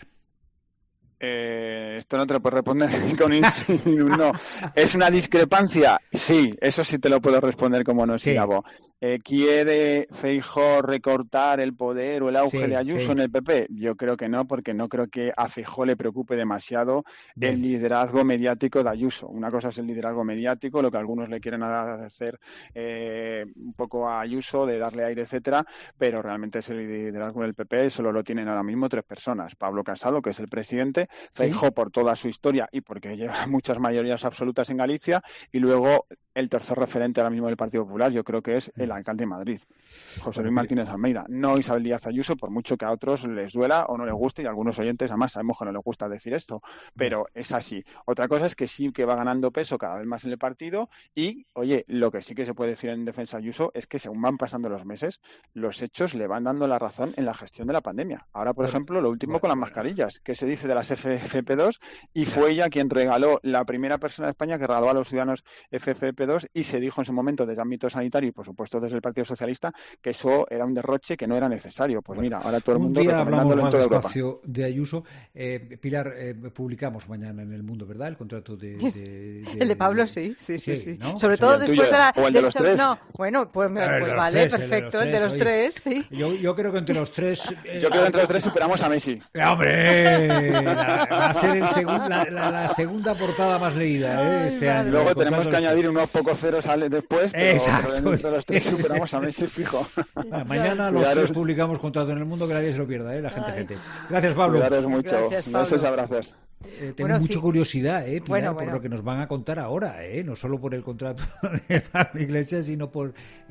[SPEAKER 7] Esto no te lo puedo responder con un no. ¿Es una discrepancia? Sí, eso sí te lo puedo responder como monosílabo. ¿Quiere Feijóo recortar el poder o el auge de Ayuso en el PP? Yo creo que no, porque no creo que a Feijóo le preocupe demasiado el liderazgo mediático de Ayuso. Una cosa es el liderazgo mediático, lo que algunos le quieren hacer un poco a Ayuso, de darle aire, etcétera, pero realmente es el liderazgo del PP, solo lo tienen ahora mismo 3 personas. Pablo Casado, que es el presidente, Feijóo por toda su historia y porque lleva muchas mayorías absolutas en Galicia, y luego el tercer referente ahora mismo del Partido Popular, yo creo que es el alcalde de Madrid, José Luis Martínez Almeida, no Isabel Díaz Ayuso, por mucho que a otros les duela o no les guste, y a algunos oyentes además sabemos que no les gusta decir esto, pero es así. Otra cosa es que sí que va ganando peso cada vez más en el partido y, oye, lo que sí que se puede decir en defensa de Ayuso es que según van pasando los meses, los hechos le van dando la razón en la gestión de la pandemia. Ahora, por ejemplo, lo último con las mascarillas, que se dice de las FFP2, y fue ella quien regaló, la primera persona de España que regaló a los ciudadanos FFP2, y se dijo en su momento desde el ámbito sanitario y por supuesto desde el Partido Socialista que eso era un derroche que no era necesario. Pues mira, ahora todo el mundo recomendándolo en toda Europa.
[SPEAKER 1] De Ayuso. Pilar, publicamos mañana en El Mundo, ¿verdad? El contrato
[SPEAKER 5] el de Pablo, sí.
[SPEAKER 1] ¿No?
[SPEAKER 5] Sobre todo después de la...
[SPEAKER 7] O el de los 3.
[SPEAKER 5] No, bueno, pues vale, perfecto, el de los 3, sí.
[SPEAKER 1] Yo creo que entre los 3...
[SPEAKER 7] Yo creo que entre los 3 superamos a Messi.
[SPEAKER 1] ¡Hombre! Va a ser la segunda portada más leída este año.
[SPEAKER 7] Luego tenemos que añadir unos pocos ceros después, pero
[SPEAKER 1] exacto.
[SPEAKER 7] Entre los 3 superamos a Messi fijo.
[SPEAKER 1] Mañana los 3 publicamos contrato en El Mundo, que nadie se lo pierda, la gente. Gracias, Pablo.
[SPEAKER 7] Cuidaros mucho. Besos y abrazos.
[SPEAKER 1] Tengo mucha curiosidad, Pilar, por lo que nos van a contar ahora, no solo por el contrato de Pablo Iglesias, sino por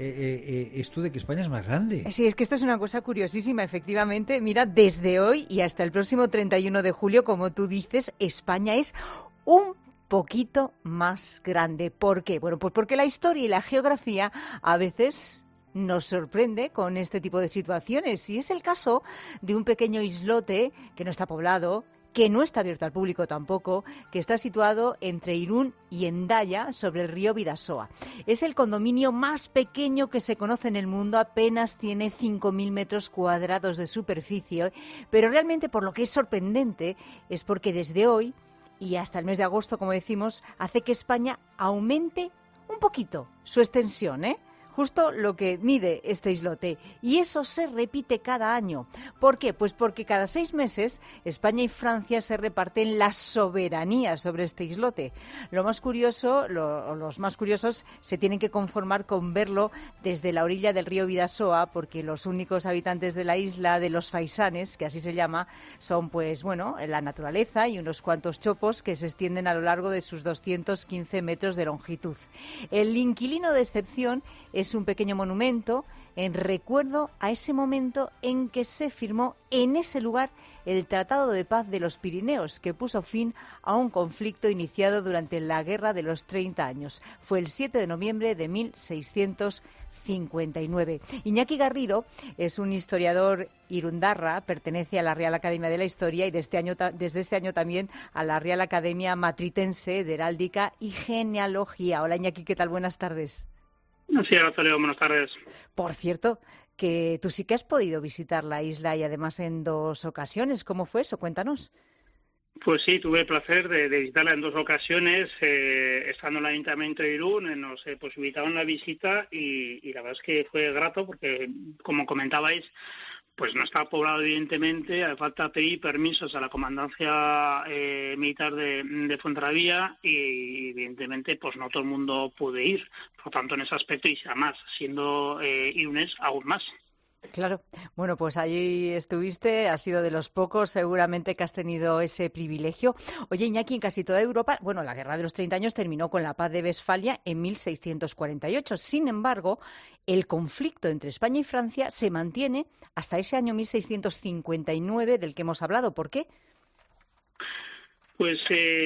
[SPEAKER 1] esto de que España es más grande.
[SPEAKER 5] Sí, es que esto es una cosa curiosísima, efectivamente. Mira, desde hoy y hasta el próximo 31 de julio, como tú dices, España es un poquito más grande. ¿Por qué? Bueno, pues porque la historia y la geografía a veces nos sorprende con este tipo de situaciones. Y es el caso de un pequeño islote que no está poblado, que no está abierto al público tampoco, que está situado entre Irún y Hendaya, sobre el río Bidasoa. Es el condominio más pequeño que se conoce en el mundo, apenas tiene 5.000 metros cuadrados de superficie, pero realmente por lo que es sorprendente es porque desde hoy y hasta el mes de agosto, como decimos, hace que España aumente un poquito su extensión, justo lo que mide este islote. Y eso se repite cada año. ¿Por qué? Pues porque cada 6 meses España y Francia se reparten la soberanía sobre este islote. Lo más curioso, los más curiosos se tienen que conformar con verlo desde la orilla del río Bidasoa, porque los únicos habitantes de la isla de los Faisanes, que así se llama, son pues bueno, la naturaleza y unos cuantos chopos que se extienden a lo largo de sus 215 metros de longitud. El inquilino de excepción es un pequeño monumento en recuerdo a ese momento en que se firmó en ese lugar el Tratado de Paz de los Pirineos, que puso fin a un conflicto iniciado durante la Guerra de los 30 años. Fue el 7 de noviembre de 1659. Iñaki Garrido es un historiador irundarra, pertenece a la Real Academia de la Historia y desde este año también a la Real Academia Matritense de Heráldica y Genealogía. Hola Iñaki, ¿qué tal? Buenas tardes.
[SPEAKER 8] Sí, Rosario, buenas tardes.
[SPEAKER 5] Por cierto, que tú sí que has podido visitar la isla y además en 2 ocasiones. ¿Cómo fue eso? Cuéntanos.
[SPEAKER 8] Pues sí, tuve el placer de visitarla en 2 ocasiones, estando en el Ayuntamiento de Irún, nos posibilitaron la visita y la verdad es que fue grato porque, como comentabais, pues no está poblado, evidentemente. Hace falta pedir permisos a la comandancia militar de Fuenterrabía y, evidentemente, pues no todo el mundo puede ir. Por lo tanto, en ese aspecto, y además, siendo irunés, aún más.
[SPEAKER 5] Claro. Bueno, pues allí estuviste, has sido de los pocos, seguramente que has tenido ese privilegio. Oye, Iñaki, en casi toda Europa, bueno, la Guerra de los 30 años terminó con la Paz de Westfalia en 1648. Sin embargo, el conflicto entre España y Francia se mantiene hasta ese año 1659 del que hemos hablado. ¿Por qué?
[SPEAKER 8] Pues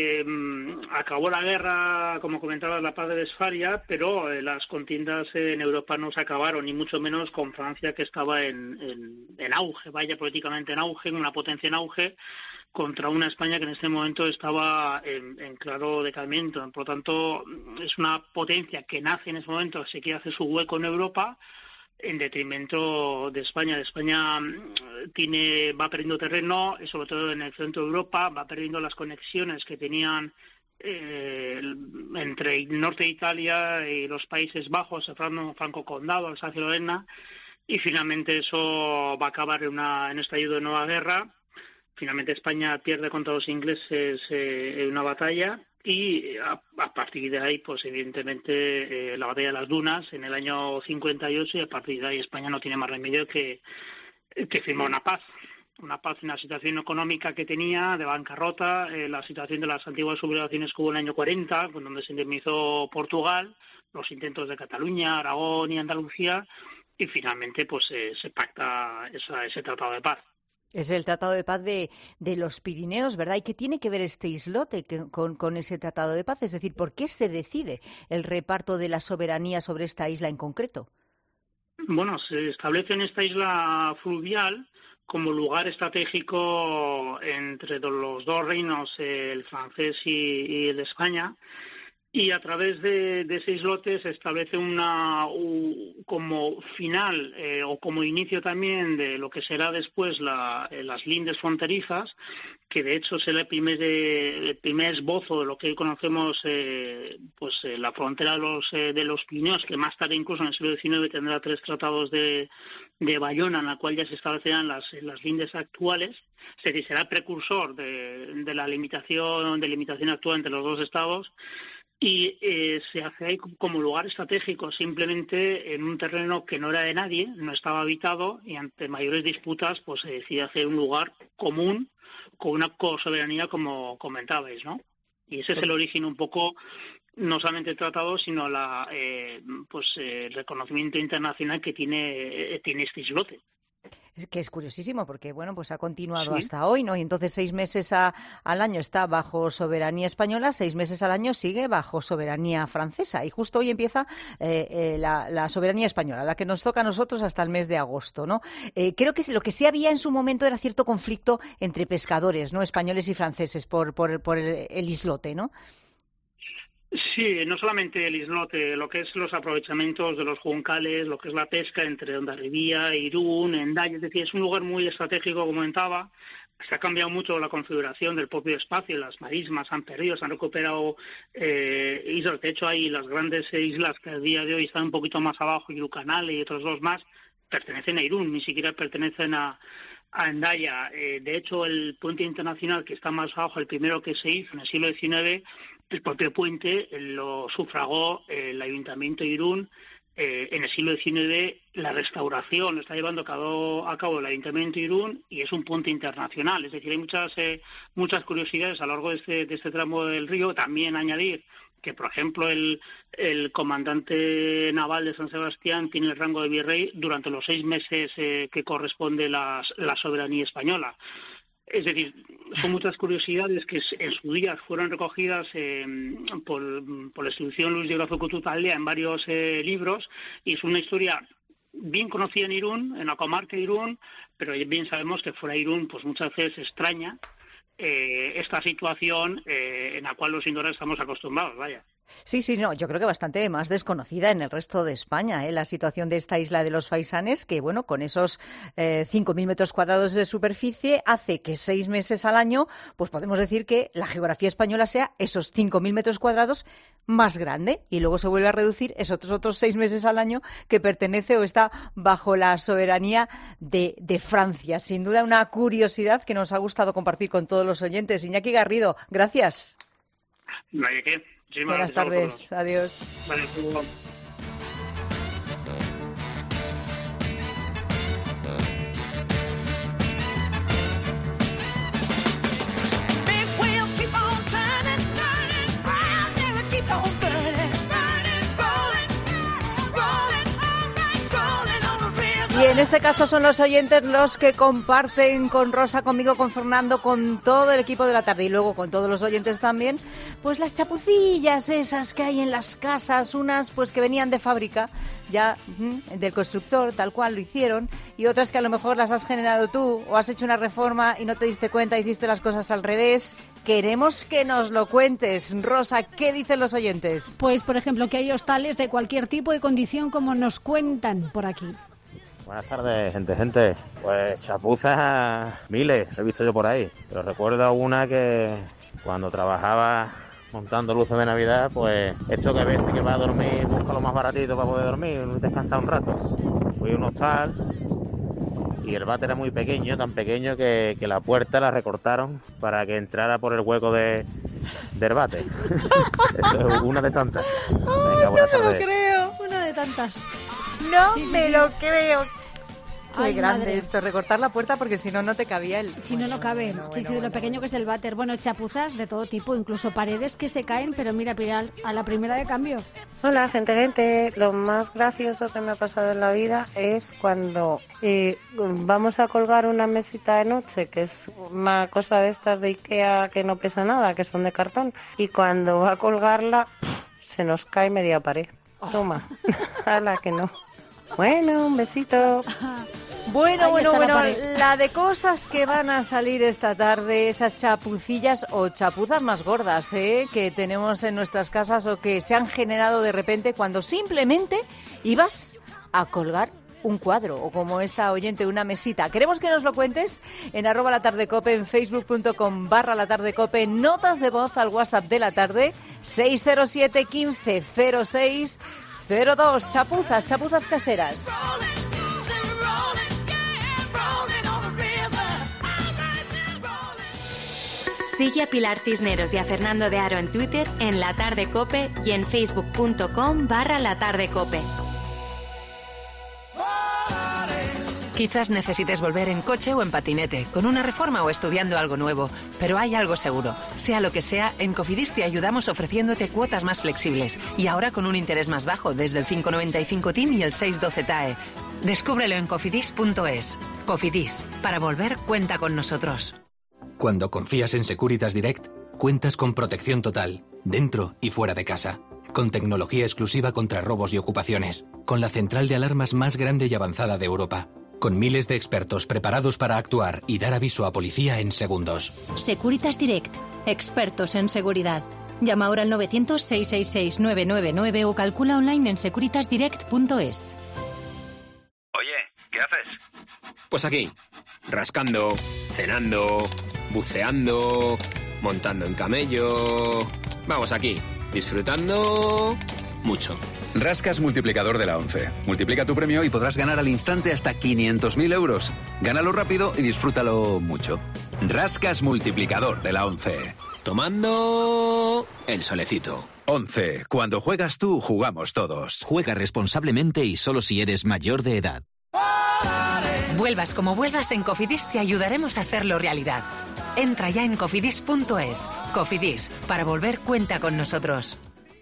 [SPEAKER 8] acabó la guerra, como comentabas, la Paz de Westfalia, pero las contiendas en Europa no se acabaron, ni mucho menos con Francia, que estaba en auge, políticamente en auge, una potencia en auge, contra una España que en este momento estaba en claro decadimiento. Por lo tanto, es una potencia que nace en ese momento, se quiere hacer su hueco en Europa, en detrimento de España. España va perdiendo terreno, sobre todo en el centro de Europa, va perdiendo las conexiones que tenían entre el norte de Italia y los Países Bajos, el Franco Condado, Alsacia-Lorena, y finalmente eso va a acabar en un estallido de nueva guerra. Finalmente España pierde contra los ingleses en una batalla. Y a partir de ahí, pues evidentemente la batalla de las Dunas en el año 58, y a partir de ahí España no tiene más remedio que firmar una paz en la situación económica que tenía de bancarrota, la situación de las antiguas sublevaciones que hubo en el año 40, donde se indemnizó Portugal, los intentos de Cataluña, Aragón y Andalucía, y finalmente pues se pacta ese tratado de paz.
[SPEAKER 5] Es el Tratado de Paz de los Pirineos, ¿verdad? ¿Y qué tiene que ver este islote con ese Tratado de Paz? Es decir, ¿por qué se decide el reparto de la soberanía sobre esta isla en concreto?
[SPEAKER 8] Bueno, se establece en esta isla fluvial como lugar estratégico entre los dos reinos, el francés y el de España, y a través de ese islote se establece como final o como inicio también de lo que será después las lindes fronterizas, que de hecho será el primer esbozo de lo que hoy conocemos la frontera de los Pirineos, que más tarde incluso en el siglo XIX tendrá 3 tratados de Bayona, en la cual ya se establecerán las lindes actuales. Es decir, será el precursor de la limitación actual entre los dos estados. Y se hace ahí como lugar estratégico, simplemente en un terreno que no era de nadie, no estaba habitado, y ante mayores disputas pues se decide hacer un lugar común con una cosoberanía, como comentabais, ¿no? Y ese es el origen un poco, no solamente el tratado, sino el reconocimiento internacional que tiene este islote.
[SPEAKER 5] Que es curiosísimo porque, bueno, pues ha continuado hasta hoy, ¿no? Y entonces 6 meses al año está bajo soberanía española, 6 meses al año sigue bajo soberanía francesa. Y justo hoy empieza la soberanía española, la que nos toca a nosotros hasta el mes de agosto, ¿no? Creo que lo que sí había en su momento era cierto conflicto entre pescadores, ¿no? Españoles y franceses por el islote, ¿no?
[SPEAKER 8] Sí, no solamente el islote, lo que es los aprovechamientos de los juncales, lo que es la pesca entre Hondarribía, Irún, Hendaya, es decir, es un lugar muy estratégico, como comentaba. Se ha cambiado mucho la configuración del propio espacio, las marismas han perdido, se han recuperado islas. De hecho, hay las grandes islas que a día de hoy están un poquito más abajo, Irucanale y otros dos más, pertenecen a Irún, ni siquiera pertenecen a Hendaya. De hecho, el puente internacional que está más abajo, el primero que se hizo en el siglo XIX, el propio puente lo sufragó el Ayuntamiento de Irún. En el siglo XIX la restauración lo está llevando a cabo el Ayuntamiento de Irún, y es un puente internacional. Es decir, hay muchas curiosidades a lo largo de este tramo del río. También añadir que, por ejemplo, el comandante naval de San Sebastián tiene el rango de virrey durante los 6 meses que corresponde la soberanía española. Es decir, son muchas curiosidades que en su día fueron recogidas por la institución Luis de Grazo-Cututalia en varios libros, y es una historia bien conocida en Irún, en la comarca de Irún, pero bien sabemos que fuera de Irún pues muchas veces extraña esta situación en la cual los indores estamos acostumbrados, vaya.
[SPEAKER 5] Sí, no, yo creo que bastante más desconocida en el resto de España, la situación de esta isla de los Faisanes, que bueno, con esos 5.000 metros cuadrados de superficie, hace que 6 meses al año, pues podemos decir que la geografía española sea esos 5.000 metros cuadrados más grande, y luego se vuelve a reducir esos otros 6 meses al año que pertenece o está bajo la soberanía de Francia. Sin duda una curiosidad que nos ha gustado compartir con todos los oyentes. Iñaki Garrido, gracias.
[SPEAKER 8] No hay que. Sí,
[SPEAKER 5] buenas tardes, adiós.
[SPEAKER 8] Vale,
[SPEAKER 5] Y en este caso son los oyentes los que comparten con Rosa, conmigo, con Fernando, con todo el equipo de la tarde y luego con todos los oyentes también, pues las chapucillas esas que hay en las casas, unas pues que venían de fábrica, ya del constructor, tal cual lo hicieron, y otras que a lo mejor las has generado tú o has hecho una reforma y no te diste cuenta, hiciste las cosas al revés. Queremos que nos lo cuentes. Rosa, ¿qué dicen los oyentes?
[SPEAKER 16] Pues, por ejemplo, que hay hostales de cualquier tipo y condición, como nos cuentan por aquí.
[SPEAKER 9] Buenas tardes, gente. Pues chapuzas miles he visto yo por ahí. Pero recuerdo una que cuando trabajaba montando luces de Navidad, pues esto que ves que va a dormir, busca lo más baratito para poder dormir y descansar un rato. Fui a un hostal y el váter era muy pequeño, tan pequeño que la puerta la recortaron para que entrara por el hueco del váter. Eso es una de tantas.
[SPEAKER 16] Venga, buenas tardes. No me lo creo, una de tantas.
[SPEAKER 5] No me lo creo. Qué grande madre. Esto, recortar la puerta porque si no, no te cabía el...
[SPEAKER 16] Si no cabe, de lo pequeño que es el váter. Bueno, chapuzas de todo tipo, incluso paredes que se caen, pero mira, a la primera de cambio.
[SPEAKER 10] Hola, gente. Lo más gracioso que me ha pasado en la vida es cuando vamos a colgar una mesita de noche, que es una cosa de estas de Ikea que no pesa nada, que son de cartón, y cuando va a colgarla, se nos cae media pared. Toma, ala que no. Bueno, un besito.
[SPEAKER 5] Bueno, la de cosas que van a salir esta tarde, esas chapucillas o chapuzas más gordas, que tenemos en nuestras casas o que se han generado de repente cuando simplemente ibas a colgar un cuadro o como esta oyente, una mesita. Queremos que nos lo cuentes en @latardecope, en facebook.com/latardecope, notas de voz al WhatsApp de la tarde 607 15 06 02. Chapuzas caseras.
[SPEAKER 3] Sigue a Pilar Cisneros y a Fernando de Aro en Twitter, en La Tarde Cope y en facebook.com/latardecope.
[SPEAKER 11] Quizás necesites volver en coche o en patinete, con una reforma o estudiando algo nuevo, pero hay algo seguro. Sea lo que sea, en Cofidis te ayudamos ofreciéndote cuotas más flexibles y ahora con un interés más bajo desde el 5,95 TIN y el 6,12 TAE. Descúbrelo en cofidis.es. Cofidis, para volver cuenta con nosotros.
[SPEAKER 12] Cuando confías en Securitas Direct, cuentas con protección total, dentro y fuera de casa. Con tecnología exclusiva contra robos y ocupaciones. Con la central de alarmas más grande y avanzada de Europa. Con miles de expertos preparados para actuar y dar aviso a policía en segundos.
[SPEAKER 15] Securitas Direct. Expertos en seguridad. Llama ahora al 900-666-999 o calcula online en securitasdirect.es.
[SPEAKER 13] Oye, ¿qué haces? Pues aquí, rascando, cenando, buceando, montando en camello... Vamos, aquí, disfrutando mucho.
[SPEAKER 14] Rascas multiplicador de la ONCE. Multiplica tu premio y podrás ganar al instante hasta 500.000 euros. Gánalo rápido y disfrútalo mucho. Rascas multiplicador de la ONCE.
[SPEAKER 13] Tomando el solecito.
[SPEAKER 14] ONCE. Cuando juegas tú, jugamos todos.
[SPEAKER 27] Juega responsablemente y solo si eres mayor de edad.
[SPEAKER 11] Vuelvas como vuelvas, en Cofidis te ayudaremos a hacerlo realidad. Entra ya en cofidis.es. Cofidis, para volver cuenta con nosotros.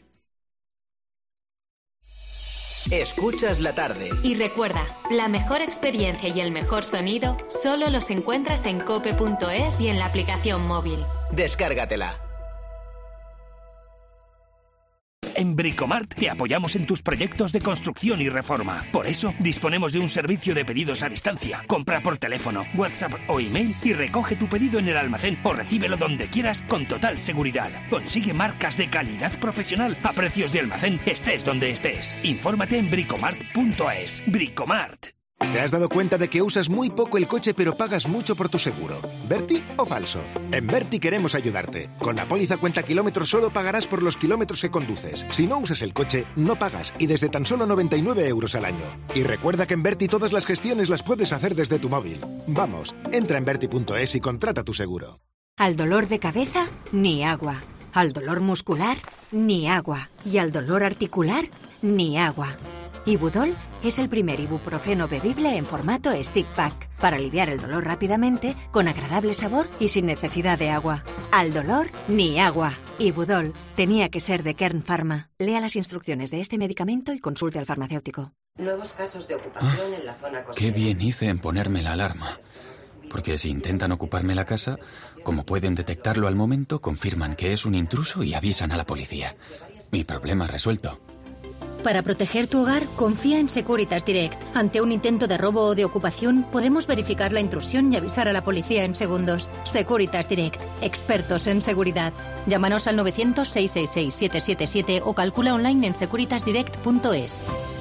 [SPEAKER 2] Escuchas la tarde.
[SPEAKER 3] Y recuerda, la mejor experiencia y el mejor sonido solo los encuentras en cope.es y en la aplicación móvil.
[SPEAKER 2] Descárgatela.
[SPEAKER 17] En Bricomart te apoyamos en tus proyectos de construcción y reforma. Por eso, disponemos de un servicio de pedidos a distancia. Compra por teléfono, WhatsApp o email y recoge tu pedido en el almacén o recíbelo donde quieras con total seguridad. Consigue marcas de calidad profesional a precios de almacén, estés donde estés. Infórmate en bricomart.es. Bricomart.
[SPEAKER 18] ¿Te has dado cuenta de que usas muy poco el coche pero pagas mucho por tu seguro? ¿Berti o falso? En Berti queremos ayudarte. Con la póliza cuenta kilómetros solo pagarás por los kilómetros que conduces. Si no usas el coche, no pagas y desde tan solo 99 euros al año. Y recuerda que en Berti todas las gestiones las puedes hacer desde tu móvil. Vamos, entra en berti.es y contrata tu seguro.
[SPEAKER 19] Al dolor de cabeza, ni agua. Al dolor muscular, ni agua. Y al dolor articular, ni agua. Ibudol es el primer ibuprofeno bebible en formato stick pack para aliviar el dolor rápidamente, con agradable sabor y sin necesidad de agua. Al dolor, ni agua. Ibudol tenía que ser de Kern Pharma. Lea las instrucciones de este medicamento y consulte al farmacéutico.
[SPEAKER 20] Nuevos casos de ocupación en la zona costera.
[SPEAKER 12] Qué bien hice en ponerme la alarma. Porque si intentan ocuparme la casa, como pueden detectarlo al momento, confirman que es un intruso y avisan a la policía. Mi problema resuelto.
[SPEAKER 21] Para proteger tu hogar, confía en Securitas Direct. Ante un intento de robo o de ocupación, podemos verificar la intrusión y avisar a la policía en segundos. Securitas Direct, expertos en seguridad. Llámanos al 900-666-777 o calcula online en securitasdirect.es.